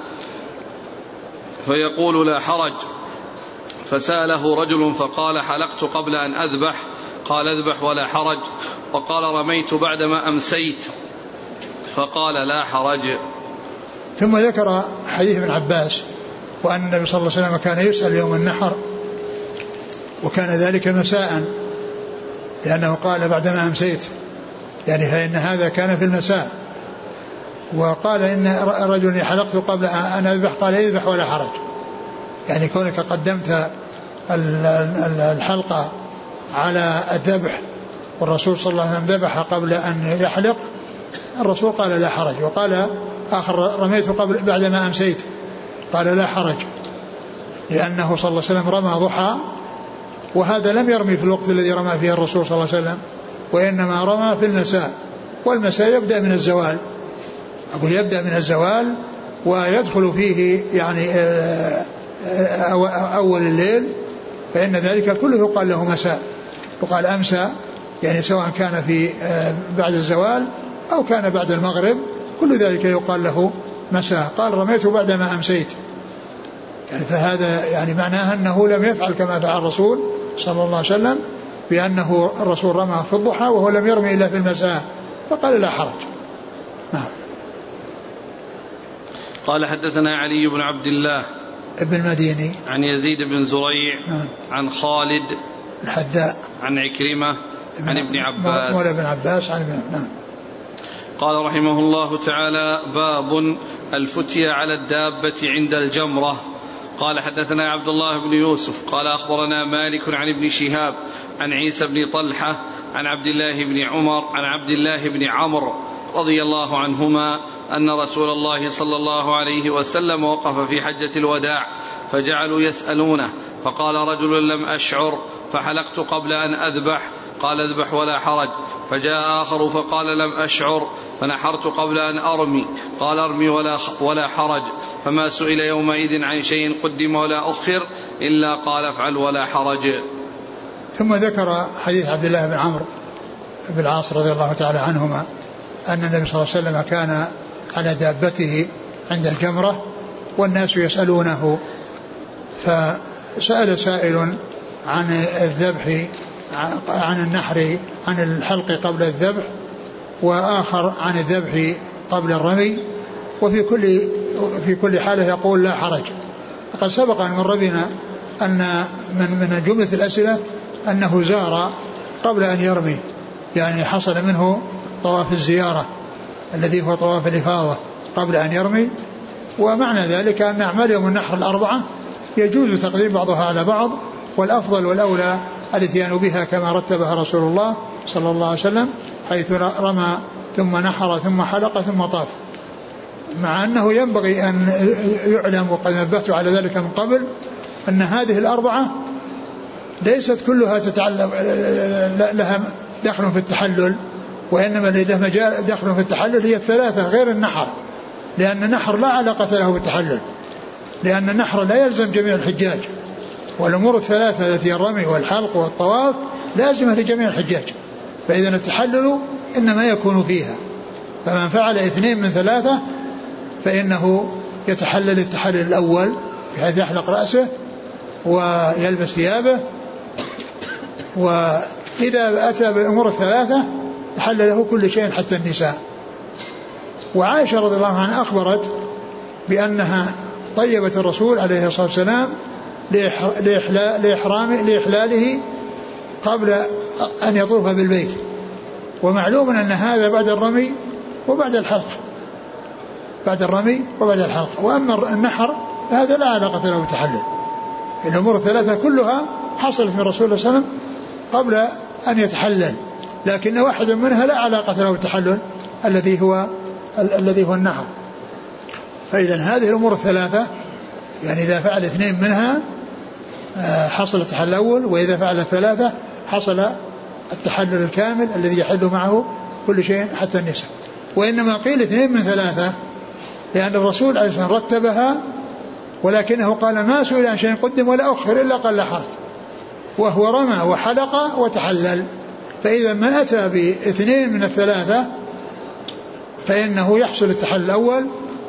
فيقول: لا حرج. فسأله رجل فقال: حلقت قبل أن أذبح، قال: اذبح ولا حرج. وقال: رميت بعدما أمسيت، فقال: لا حرج. ثم ذكر حديث ابن عباس وأن النبي صلى الله عليه وسلم كان يسأل يوم النحر، وكان ذلك مساء، لأنه قال: بعدما أمسيت، يعني فإن هذا كان في المساء. وقال إن رجل حلقت قبل أن أذبح قال اذبح ولا حرج. يعني كونك قدمت الحلقة على الذبح والرسول صلى الله عليه وسلم ذبح قبل أن يحلق، الرسول قال لا حرج. وقال آخر رميت قبل بعدما أمسيت قال لا حرج، لأنه صلى الله عليه وسلم رمى ضحى، وهذا لم يرمي في الوقت الذي رمى فيه الرسول صلى الله عليه وسلم، وإنما رمى في المساء، والمساء يبدأ من الزوال، أقول يبدأ من الزوال ويدخل فيه يعني أول الليل، فإن ذلك كله يقال له مساء، وقال أمسى، يعني سواء كان في بعد الزوال أو كان بعد المغرب كل ذلك يقال له مساء. قال رميته بعدما أمسيت، يعني فهذا يعني معناه أنه لم يفعل كما فعل الرسول صلى الله عليه وسلم، بأنه الرسول رمى في الضحى وهو لم يرمي إلا في المساء، فقال لا حرج. نعم. قال حدثنا علي بن عبد الله ابن المديني عن يزيد بن زريع نعم. عن خالد الحذاء عن عكرمة عن ابن عباس مولى ابن عباس عن ابن نعم. قال رحمه الله تعالى: باب الفتية على الدابة عند الجمرة. قال حدثنا عبد الله بن يوسف قال أخبرنا مالك عن ابن شهاب عن عيسى بن طلحة عن عبد الله بن عمر عن عبد الله بن عمرو رضي الله عنهما أن رسول الله صلى الله عليه وسلم وقف في حجة الوداع فجعلوا يسألونه، فقال رجل: لم أشعر فحلقت قبل أن أذبح، قال: اذبح ولا حرج. فجاء آخر فقال: لم أشعر فنحرت قبل أن أرمي، قال: ارمي ولا, ولا حرج. فما سئل يومئذ عن شيء قدم ولا أخر إلا قال: افعل ولا حرج. ثم ذكر حديث عبد الله بن عمرو بن العاص رضي الله تعالى عنهما أن النبي صلى الله عليه وسلم كان على دابته عند الجمرة والناس يسألونه، فسأل سائل عن الذبح عن النحر عن الحلق قبل الذبح، وآخر عن الذبح قبل الرمي، وفي كل في كل حالة يقول لا حرج. فقد سبق أن مر بنا أن من من جملة الأسئلة أنه زار قبل أن يرمي، يعني حصل منه طواف الزيارة الذي هو طواف الإفاضة قبل أن يرمي. ومعنى ذلك أن أعمال يوم النحر الأربعة يجوز تقديم بعضها على بعض، والأفضل والأولى الاتيان بها كما رتبها رسول الله صلى الله عليه وسلم، حيث رمى ثم نحر ثم حلق ثم طاف. مع أنه ينبغي أن يعلم، وقد نبهت على ذلك من قبل، أن هذه الأربعة ليست كلها تتعلق لها دخل في التحلل، وإنما لها مجال دخل في التحلل هي الثلاثة غير النحر، لأن النحر لا علاقة له بالتحلل، لأن النحر لا يلزم جميع الحجاج، والأمور الثلاثة التي الرمي والحلق والطواف لازمة لجميع الحجاج، فإذا التحلل إنما يكون فيها. فمن فعل اثنين من ثلاثة فإنه يتحلل التحلل الأول بحيث يحلق رأسه ويلبس ثيابه، وإذا أتى بالأمور الثلاثة تحل له كل شيء حتى النساء. وعائشة رضي الله عنها أخبرت بأنها طيبت الرسول عليه الصلاة والسلام لإحرام لإحلاله قبل أن يطوف بالبيت، ومعلوم أن هذا بعد الرمي وبعد الحلق، بعد الرمي وبعد الحلق. وأما النحر فهذا لا علاقة له بالتحلل، الأمور الثلاثة كلها حصلت من رسول الله صلى الله عليه وسلم قبل أن يتحلل، لكن واحد منها لا علاقة له بالتحلل الذي هو الذي هو النحر. فإذا هذه الأمور الثلاثة، يعني إذا فعل اثنين منها حصل التحلل الأول، وإذا فعل الثلاثة حصل التحلل الكامل الذي يحل معه كل شيء حتى النساء. وإنما قيل اثنين من ثلاثة لأن الرسول عليه الصلاة والسلام رتبها، ولكنه قال ما سئل عن شيء قدم ولا أخر إلا قال لا حرج، وهو رمى وحلق وتحلل. فإذا من أتى باثنين من الثلاثة فإنه يحصل التحلل الأول،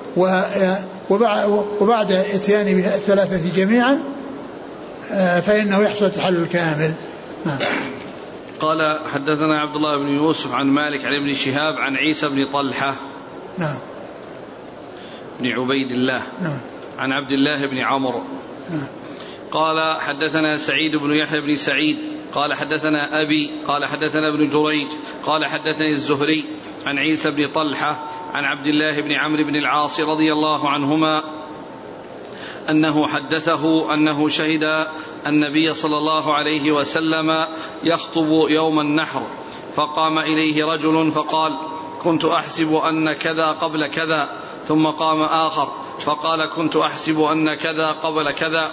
وبعد اتيان الثلاثة جميعا فإنه يحصل التحلل الكامل. قال حدثنا عبد الله بن يوسف عن مالك عن ابن شهاب عن عيسى بن طلحة نعم بن عبيد الله نعم عن عبد الله بن عمرو نعم. قال حدثنا سعيد بن يحيى بن سعيد قال حدثنا أبي قال حدثنا ابن جريج قال حدثني الزهري عن عيسى بن طلحة عن عبد الله بن عمرو بن العاص رضي الله عنهما أنه حدثه أنه شهد النبي صلى الله عليه وسلم يخطب يوم النحر، فقام إليه رجل فقال: كنت أحسب أن كذا قبل كذا. ثم قام آخر فقال: كنت أحسب أن كذا قبل كذا.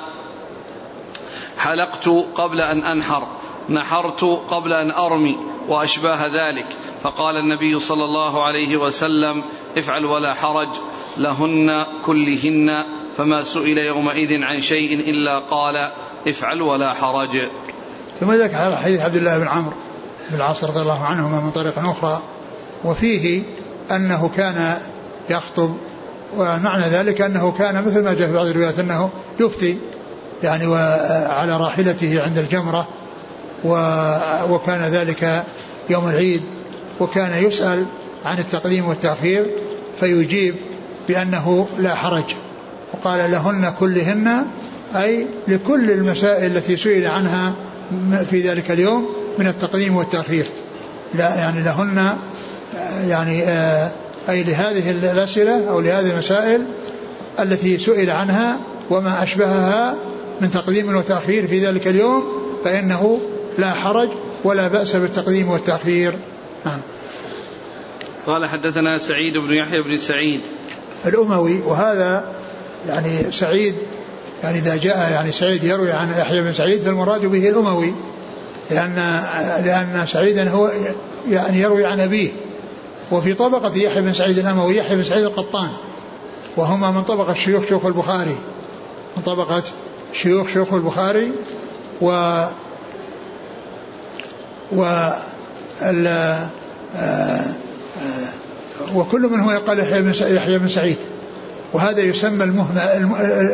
حلقت قبل أن أنحر، نحرت قبل أن أرمي، وأشباه ذلك. فقال النبي صلى الله عليه وسلم: افعل ولا حرج، لهن كلهن. فما سئل يومئذ عن شيء إلا قال: افعل ولا حرج. ثم ذكر حديث عبد الله بن عمرو بن العاص رضي الله عنهما من طريق أخرى، وفيه أنه كان يخطب، ومعنى ذلك أنه كان مثل ما جاء في بعض الروايات أنه يفتي يعني على راحلته عند الجمرة، وكان ذلك يوم العيد، وكان يسأل عن التقديم والتأخير فيجيب بأنه لا حرج، وقال: لهن كلهن، أي لكل المسائل التي سئل عنها في ذلك اليوم من التقديم والتأخير، لا يعني لهن يعني أي لهذه الأسئلة أو لهذه المسائل التي سئل عنها وما أشبهها من تقديم وتأخير في ذلك اليوم، فإنه لا حرج ولا بأس بالتقديم والتأخير. نعم. قال حدثنا سعيد بن يحيى بن سعيد الأموي، وهذا يعني سعيد يعني إذا جاء يعني سعيد يروي عن يحيى بن سعيد فالمراد به الأموي، لأن لأن سعيدا هو يعني يروي عن أبيه. وفي طبقة يحيى بن سعيد الأموي يحيى بن سعيد القطان، وهما من طبقة شيوخ شيوخ البخاري، من طبقة شيوخ شيوخ البخاري، و و ال وكل من هو يقال يحيى بن سعيد، وهذا يسمى المهمل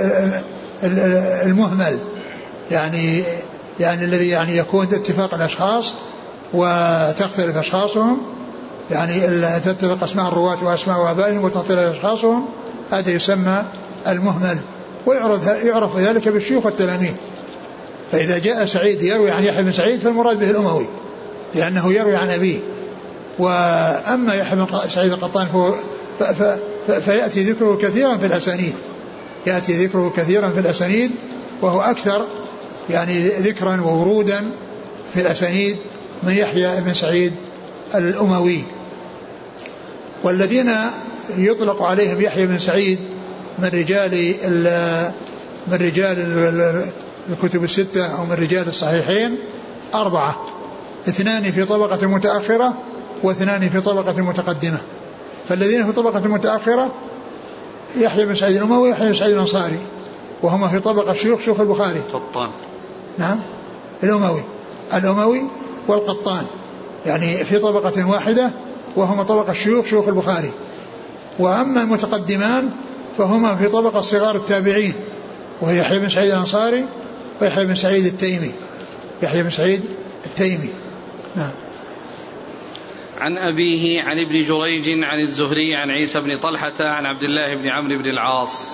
المهمل يعني يعني الذي يعني يكون اتفاق الأشخاص وتختلف أشخاصهم، يعني تتفق أسماء الرواة وأسماء آبائهم وتختلف أشخاصهم، هذا يسمى المهمل، ويعرف يعرف ذلك بالشيوخ والتلاميذ. فإذا جاء سعيد يروي عن يحيى بن سعيد فالمراد به الأموي لأنه يروي عن أبيه. وأما يحيى بن سعيد القطان فهو ف ف فيأتي ذكره كثيرا في الأسانيد، يأتي ذكره كثيرا في الأسانيد، وهو أكثر يعني ذكرا وورودا في الأسانيد من يحيى بن سعيد الأموي. والذين يطلق عليهم يحيى بن سعيد من رجال من رجال الكتب الستة أو من رجال الصحيحين أربعة، اثنان في طبقة متأخرة واثنان في طبقة متقدمة. فالذين في طبقة المتأخرة يحيى بن سعيد الأموي ويحيى بن سعيد الأنصاري، وهما في طبقة شيوخ شيوخ البخاري. قطان. نعم الأموي الأموي والقطان يعني في طبقة واحدة، وهما طبقة شيوخ شيوخ البخاري. وأما المتقدمان فهما في طبقة صغار التابعين، وهي يحيى بن سعيد الأنصاري ويحيى بن سعيد التيمي يحيى بن سعيد التيمي. نعم. عن أبيه عن ابن جريج عن الزهري عن عيسى بن طلحة عن عبد الله بن عمرو بن العاص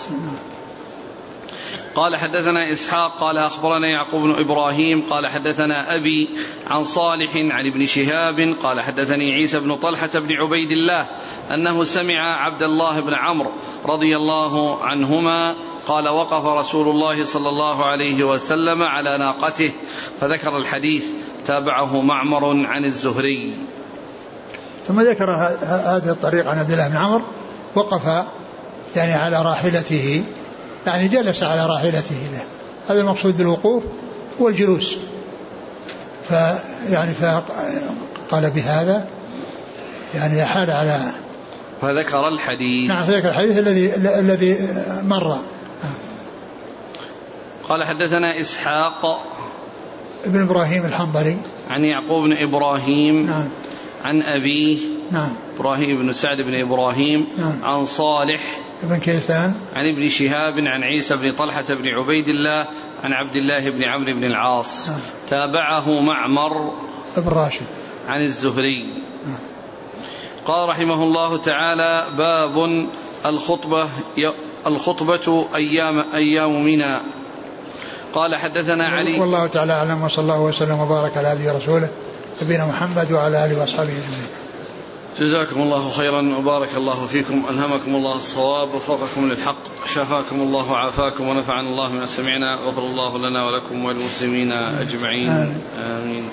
قال حدثنا إسحاق قال أخبرنا يعقوب بن إبراهيم قال حدثنا أبي عن صالح عن ابن شهاب قال حدثني عيسى بن طلحة بن عبيد الله أنه سمع عبد الله بن عمرو رضي الله عنهما قال وقف رسول الله صلى الله عليه وسلم على ناقته فذكر الحديث. تابعه معمر عن الزهري. ثم ذكر هذا الطريق عن عبد الله بن عمرو، وقف يعني على راحلته، يعني جلس على راحلته له. هذا المقصود بالوقوف والجلوس. فيعني فقال بهذا يعني حال على فذكر الحديث. نعم فذكر الحديث الذي الذي مر. قال حدثنا إسحاق ابن إبراهيم الحنظلي عن يعقوب بن إبراهيم. نعم. عن أبيه. نعم. إبراهيم بن سعد بن إبراهيم. نعم. عن صالح ابن كيسان عن ابن شهاب عن عيسى بن طلحة بن عبيد الله عن عبد الله بن عمرو بن العاص. نعم. تابعه معمر ابن راشد عن الزهري. نعم. قال رحمه الله تعالى باب الخطبة الخطبة أيام أيام منى. قال حدثنا علي. والله تعالى أعلم، وصلى الله وسلم وبارك على هدي رسوله نبينا محمد وعلى آله وأصحابه أجمعين. جزاكم الله خيرا وبارك الله فيكم، ألهمكم الله الصواب ووفقكم للحق، شفاكم الله وعافاكم ونفعنا الله من سمعنا، غفر الله لنا ولكم وللمسلمين أجمعين. آمين. آمين.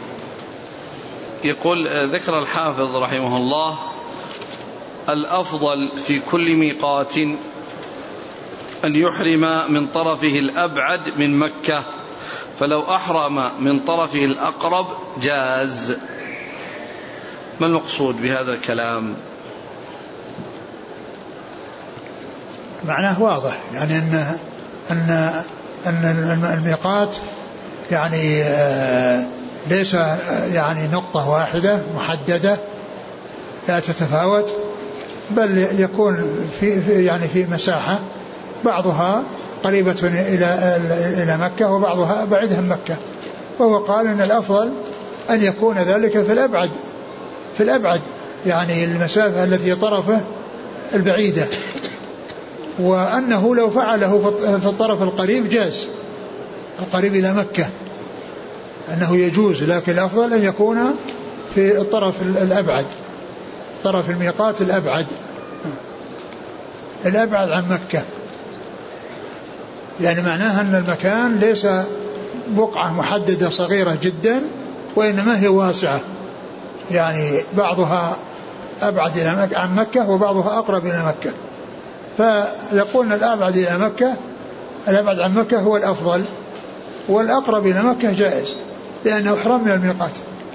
يقول ذكر الحافظ رحمه الله الأفضل في كل ميقات أن يحرم من طرفه الأبعد من مكة، فلو أحرم من طرفه الأقرب جاز. ما المقصود بهذا الكلام؟ معناه واضح، يعني أن أن أن الميقات يعني ليس يعني نقطة واحدة محددة لا تتفاوت، بل يكون في يعني في مساحة بعضها قريبة إلى إلى مكة وبعضها بعيدها من مكة، وهو قال أن الأفضل أن يكون ذلك في الأبعد في الأبعد يعني المسافة التي طرفه البعيدة، وأنه لو فعله في الطرف القريب جاز، القريب إلى مكة أنه يجوز، لكن الأفضل أن يكون في الطرف الأبعد، طرف الميقات الأبعد الأبعد عن مكة، يعني معناها أن المكان ليس بقعة محددة صغيرة جدا، وإنما هي واسعة، يعني بعضها أبعد إلى عن مكة وبعضها أقرب إلى مكة، فيقولون الأبعد إلى مكة الأبعد عن مكة هو الأفضل، والأقرب إلى مكة جائز لأنه حرم من الميقات.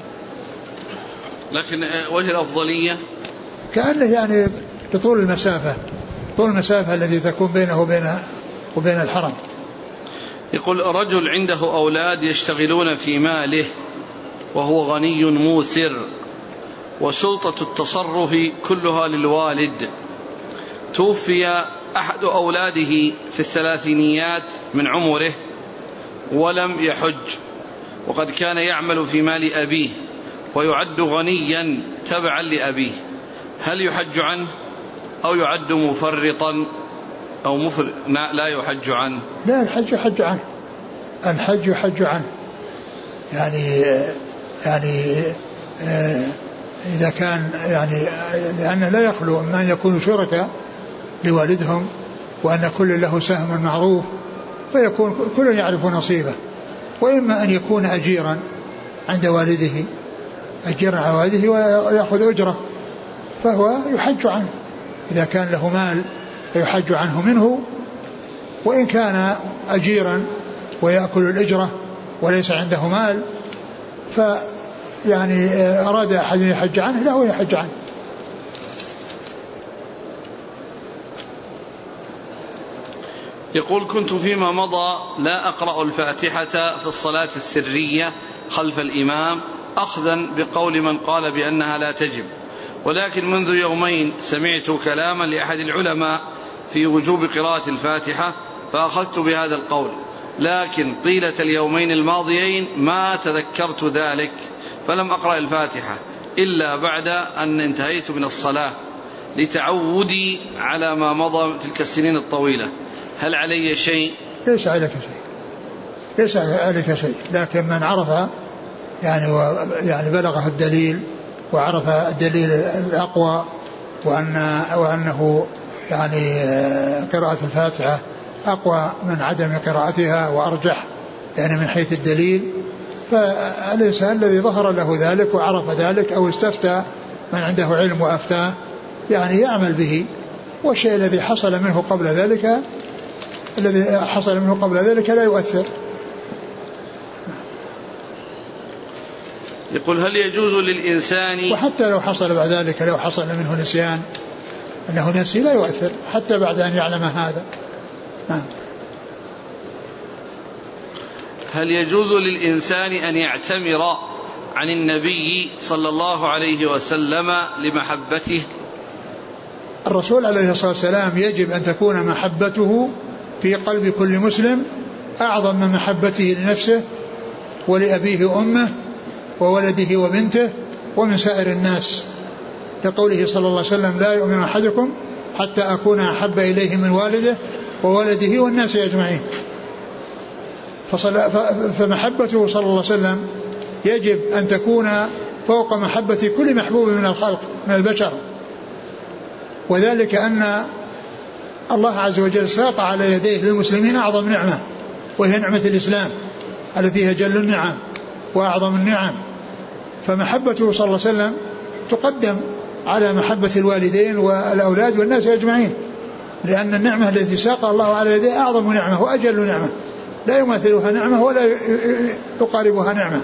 لكن وجه الأفضلية كأنه يعني لطول المسافة، طول المسافة التي تكون بينه وبين وبين الحرم. يقول رجل عنده أولاد يشتغلون في ماله وهو غني موسر، وسلطة التصرف كلها للوالد، توفي أحد أولاده في الثلاثينيات من عمره ولم يحج، وقد كان يعمل في مال أبيه ويعد غنيا تبعا لأبيه، هل يحج عنه أو يعد مفرطا أو مفر... لا يحج عنه؟ لا، الحج يحج عنه، الحج يحج عنه، يعني يعني إذا كان يعني لأنه لا يخلو من أن يكونوا شركاء لوالدهم، وأن كل له سهم معروف، فيكون كل يعرف نصيبه، وإما أن يكون أجيرا عند والده، أجيرا على والده ويأخذ أجره، فهو يحج عنه إذا كان له مال فيحج عنه منه، وإن كان أجيرا ويأكل الأجرة وليس عنده مال فيعني أراد أحد يحج عنه له يحج عنه. يقول كنت فيما مضى لا أقرأ الفاتحة في الصلاة السرية خلف الإمام أخذا بقول من قال بأنها لا تجب، ولكن منذ يومين سمعت كلاما لأحد العلماء في وجوب قراءة الفاتحة فأخذت بهذا القول، لكن طيلة اليومين الماضيين ما تذكرت ذلك فلم أقرأ الفاتحة إلا بعد أن انتهيت من الصلاة لتعودي على ما مضى تلك السنين الطويلة، هل علي شيء؟ ليس عليك شيء، ليس عليك شيء، لكن من عرف يعني يعني بلغه الدليل وعرف الدليل الأقوى وأن وأنه يعني قراءة الفاتحة أقوى من عدم قراءتها وأرجح يعني من حيث الدليل، فالإنسان الذي ظهر له ذلك وعرف ذلك أو استفتى من عنده علم وأفتاه يعني يعمل به، والشيء الذي حصل منه قبل ذلك الذي حصل منه قبل ذلك لا يؤثر. يقول هل يجوز للإنسان، وحتى لو حصل بعد ذلك لو حصل منه نسيان أنه نسي لا يؤثر حتى بعد أن يعلم هذا. نعم. هل يجوز للإنسان أن يعتمر عن النبي صلى الله عليه وسلم لمحبته؟ الرسول عليه الصلاة والسلام يجب أن تكون محبته في قلب كل مسلم أعظم من محبته لنفسه ولأبيه وأمه وولده وبنته ومن سائر الناس، لقوله صلى الله عليه وسلم لا يؤمن أحدكم حتى أكون أحب إليه من والده وولده والناس أجمعين. فمحبته صلى الله عليه وسلم يجب أن تكون فوق محبة كل محبوب من الخلق من البشر، وذلك أن الله عز وجل ساق على يديه للمسلمين أعظم نعمة، وهي نعمة الإسلام التي هي جل النعم وأعظم النعم. فمحبته صلى الله عليه وسلم تقدم على محبة الوالدين والأولاد والناس أجمعين، لأن النعمة التي ساق الله على يديه أعظم نعمة وأجل نعمة، لا يماثلها نعمة ولا يقاربها نعمة.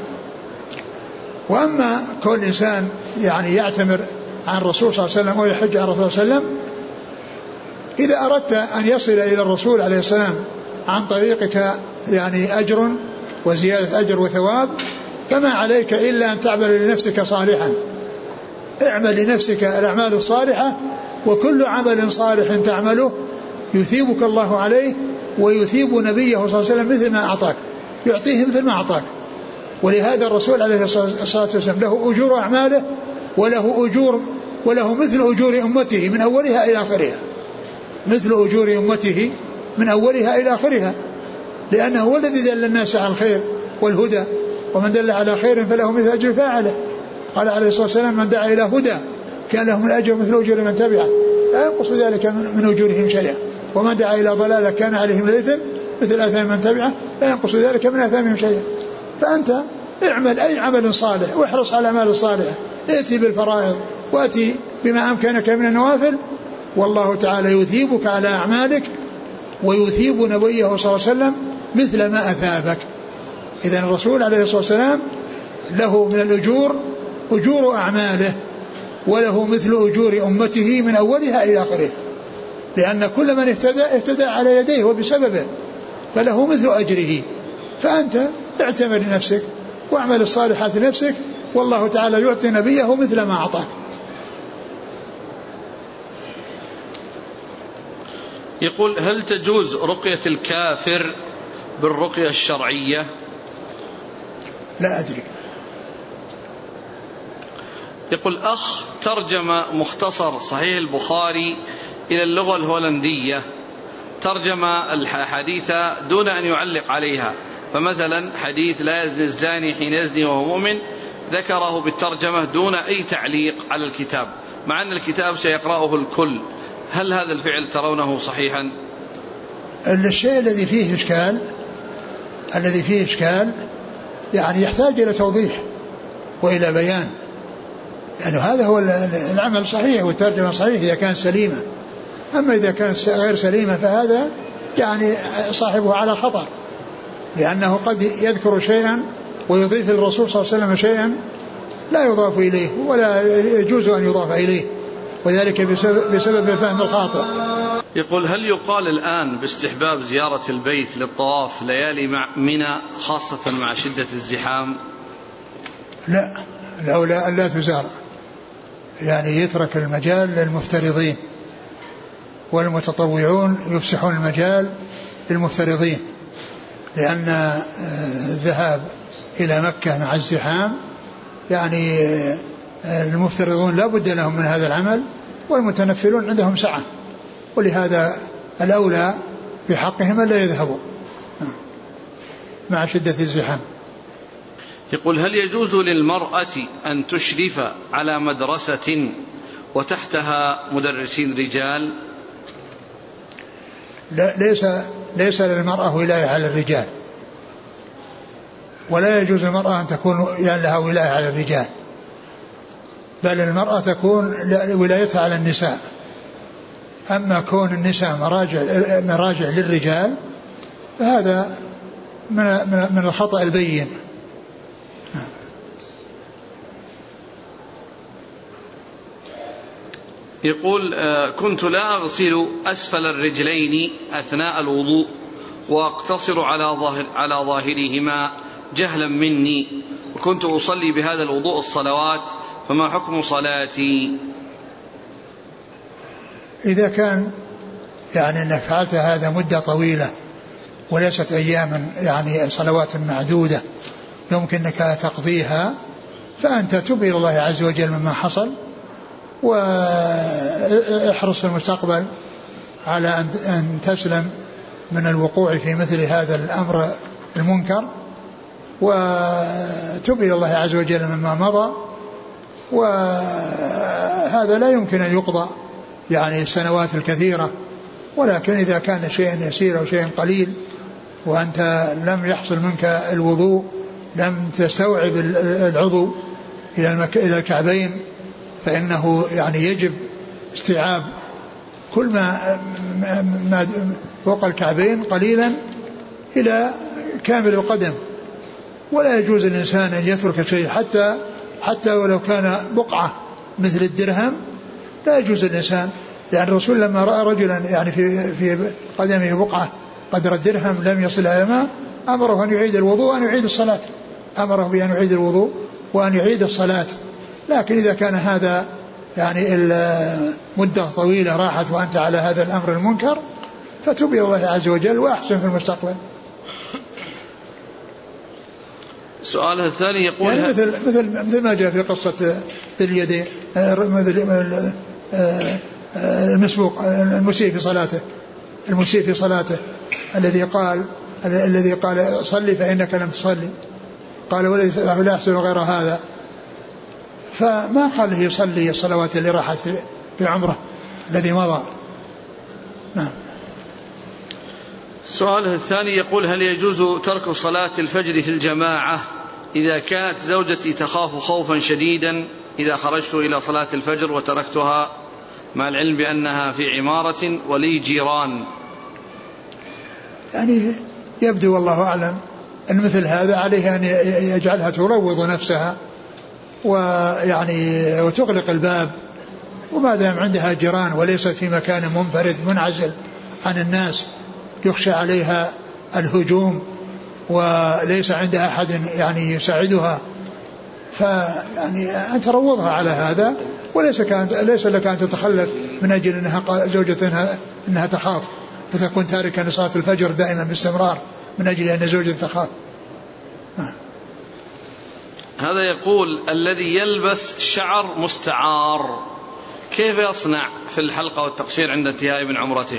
وأما كل إنسان يعني يعتمر عن الرسول صلى الله عليه وسلم ويحج عن الرسول صلى الله عليه وسلم، إذا أردت أن يصل إلى الرسول عليه السلام عن طريقك يعني أجر وزيادة أجر وثواب، فما عليك إلا أن تعمل لنفسك صالحا. اعمل لنفسك الأعمال الصالحة، وكل عمل صالح تعمله يثيبك الله عليه، ويثيب نبيه صلى الله عليه وسلم مثل ما أعطاك، يعطيه مثل ما أعطاك. ولهذا الرسول عليه الصلاة والسلام له أجور أعماله، وله أجور وله مثل أجور أمته من أولها إلى آخرها، مثل أجور أمته من أولها إلى آخرها، لأنه هو الذي دل الناس على الخير والهدى، ومن دل على خير فله مثل أجر فاعله. قال عليه الصلاة والسلام: من دعا إلى هدى كان له من أجر مثل أجر من تبعه لا ينقص ذلك من أجورهم شيئا، ومن دعا إلى ضلالة كان عليه من الإثم مثل آثام من تبعه لا ينقص ذلك من آثامهم شيئا. فأنت اعمل أي عمل صالح، واحرص على الأعمال الصالحة، ائتي بالفرائض وأتي بما أمكنك من النوافل، والله تعالى يثيبك على أعمالك، ويثيب نبيه صلى الله عليه وسلم مثل ما أثابك. إذن الرسول عليه الصلاة والسلام له من الأجور أجور أعماله، وله مثل أجور أمته من أولها إلى آخرها، لأن كل من اهتدى اهتدى على يديه وبسببه، فله مثل أجره. فأنت اعتمر لنفسك واعمل الصالحات لنفسك، والله تعالى يعطي نبيه مثل ما أعطاك. يقول: هل تجوز رقية الكافر بالرقية الشرعية؟ لا أدري. يقول: أخ ترجم مختصر صحيح البخاري إلى اللغة الهولندية، ترجم الحديث دون أن يعلق عليها، فمثلا حديث لا يزني الزاني حين يزني وهو مؤمن ذكره بالترجمة دون أي تعليق على الكتاب، مع أن الكتاب سيقرأه الكل، هل هذا الفعل ترونه صحيحا؟ الشيء الذي فيه إشكال الذي فيه إشكال يعني يحتاج إلى توضيح وإلى بيان، لأنه يعني هذا هو العمل صحيح والترجمة صحيح إذا كانت سليمة، أما إذا كانت غير سليمة فهذا يعني صاحبه على خطر، لأنه قد يذكر شيئا ويضيف للرسول صلى الله عليه وسلم شيئا لا يضاف إليه ولا يجوز أن يضاف إليه، وذلك بسبب, بسبب الفهم الخاطئ. يقول: هل يقال الآن باستحباب زيارة البيت للطواف ليالي مع منى خاصة مع شدة الزحام؟ لا، لولا أن لا تزار، يعني يترك المجال للمفترضين، والمتطوعون يفسحون المجال للمفترضين، لأن الذهاب إلى مكة مع الزحام يعني المفترضون لا بد لهم من هذا العمل، والمتنفلون عندهم سعة، ولهذا الأولى في حقهم ألا يذهبوا مع شدة الزحام. يقول: هل يجوز للمرأة أن تشرف على مدرسة وتحتها مدرسين رجال؟ لا، ليس ليس للمرأة ولاية على الرجال، ولا يجوز للمرأة أن تكون يعني لها ولاية على الرجال، بل المرأة تكون ولايتها على النساء. أما كون النساء مراجع مراجع للرجال فهذا من من الخطأ البين. يقول: كنت لا أغسل أسفل الرجلين أثناء الوضوء وأقتصر على ظاهر على ظاهرهما جهلا مني، وكنت أصلي بهذا الوضوء الصلوات، فما حكم صلاتي؟ إذا كان يعني أنك فعلت هذا مدة طويلة وليست أياما يعني صلوات معدودة يمكنك تقضيها، فأنت تب إلى الله عز وجل مما حصل، واحرص في المستقبل على أن تسلم من الوقوع في مثل هذا الأمر المنكر وتب إلى الله عز وجل مما مضى. وهذا لا يمكن أن يقضى يعني السنوات الكثيرة، ولكن إذا كان شيء يسير أو شيء قليل وأنت لم يحصل منك الوضوء، لم تستوعب العضو إلى الكعبين، فإنه يعني يجب استيعاب كل ما فوق الكعبين قليلا إلى كامل القدم. ولا يجوز الإنسان أن يترك شيء حتى حتى ولو كان بقعة مثل الدرهم، لا يجوز الإنسان، لأن الرسول لما رأى رجلا يعني في في قدمه بقعة قدر الدرهم لم يصل إلى الماء أمره أن يعيد الوضوء وأن يعيد الصلاة، أمره بأن يعيد الوضوء وأن يعيد الصلاة. لكن إذا كان هذا يعني المدة طويلة راحت وأنت على هذا الأمر المنكر فتوب إلى الله عز وجل وأحسن في المستقبل. سؤاله الثاني يقول يعني مثل مثل مثل ما جاء في قصة ذي اليدين، مثل المسبوق المسيء في صلاته، المسيء في صلاته الذي قال الذي قال صلي فإنك لم تصلي، قال والذي لا يحسن غير هذا، فما قال له يصلي الصلوات اللي راحت في في عمره الذي مضى. نعم. سؤاله الثاني يقول هل يجوز ترك صلاة الفجر في الجماعة إذا كانت زوجتي تخاف خوفا شديدا إذا خرجت إلى صلاة الفجر وتركتها مع العلم بأنها في عمارة ولي جيران؟ يعني يبدو والله أعلم أن مثل هذا عليه أن يجعلها تروض نفسها ويعني وتغلق الباب، وما دام عندها جيران وليست في مكان منفرد منعزل عن الناس يخشى عليها الهجوم وليس عندها أحد يعني يساعدها، فيعني أن تروضها على هذا، وليس كانت ليس لك أن تتخلف من أجل أنها زوجتها أنها تخاف وتكون تاركا لصلاة الفجر دائما باستمرار من أجل أن زوجتها تخاف. هذا يقول الذي يلبس شعر مستعار كيف يصنع في الحلقة والتقصير عند انتهاء من عمرته؟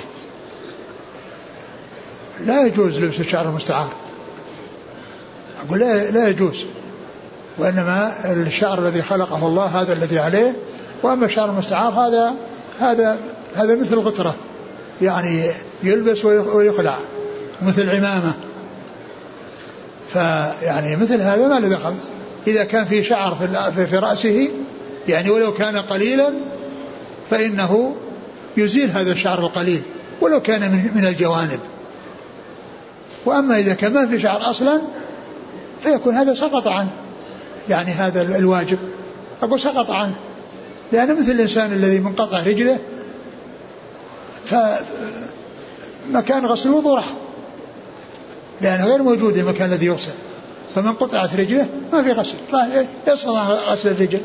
لا يجوز لبس الشعر المستعار، أقول لا, لا يجوز، وإنما الشعر الذي خلقه الله هذا الذي عليه، وأما الشعر المستعار هذا هذا هذا مثل الغترة يعني يلبس ويخلع مثل عمامة، فيعني مثل هذا ما له دخل. إذا كان في شعر في, في رأسه يعني ولو كان قليلا فإنه يزيل هذا الشعر القليل ولو كان من, من الجوانب. وأما إذا كان ما في شعر أصلا فيكون هذا سقط عنه، يعني هذا الواجب أقول سقط عنه، لأنه مثل الإنسان الذي منقطع رجله فمكان غسل الوضوء راح، لأنه غير موجود المكان الذي يغسل، فمن قطعت رجله ما في غسل يسقط عن غسل الرجل.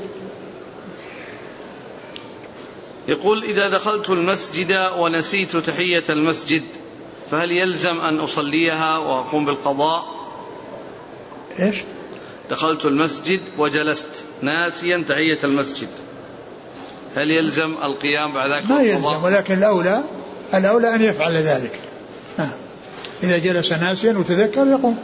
يقول إذا دخلت المسجد ونسيت تحية المسجد فهل يلزم أن أصليها وأقوم بالقضاء؟ إيش؟ دخلت المسجد وجلست ناسيا تحية المسجد هل يلزم القيام بعد ذلك؟ ما يلزم، ولكن الأولى الأولى أن يفعل ذلك. آه. إذا جلس ناسيا وتذكر يقوم.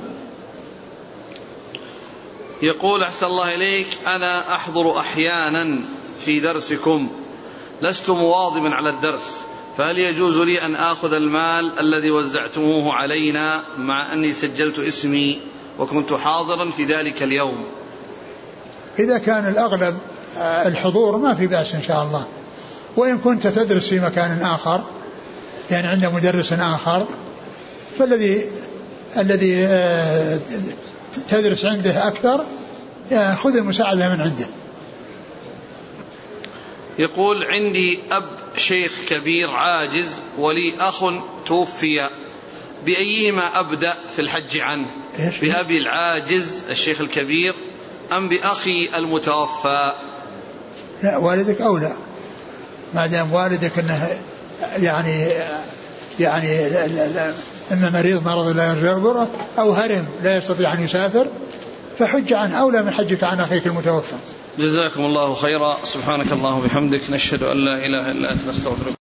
يقول أحسن الله إليك أنا أحضر أحيانا في درسكم لست مواظبا على الدرس، فهل يجوز لي أن آخذ المال الذي وزعتموه علينا مع أني سجلت اسمي وكنت حاضرا في ذلك اليوم؟ إذا كان الأغلب الحضور ما في بأس إن شاء الله، وإن كنت تدرس في مكان آخر يعني عند مدرس آخر فالذي الذي تدرس عنده أكثر خذ المساعدة من عنده. يقول عندي أب شيخ كبير عاجز ولي أخ توفي، بأيهما أبدأ في الحج عنه؟ بأبي العاجز الشيخ الكبير أم بأخي المتوفى؟ لا والدك أولى، ما دام والدك أنه يعني يعني لا لا لا إما مريض مرض لا يرجع بره أو هرم لا يستطيع أن يسافر فحج عن أولى من حجك عن أخيك المتوفى. جزاكم الله خيرا. سبحانك اللهم وبحمدك نشهد أن لا إله إلا أنت نستغفرك.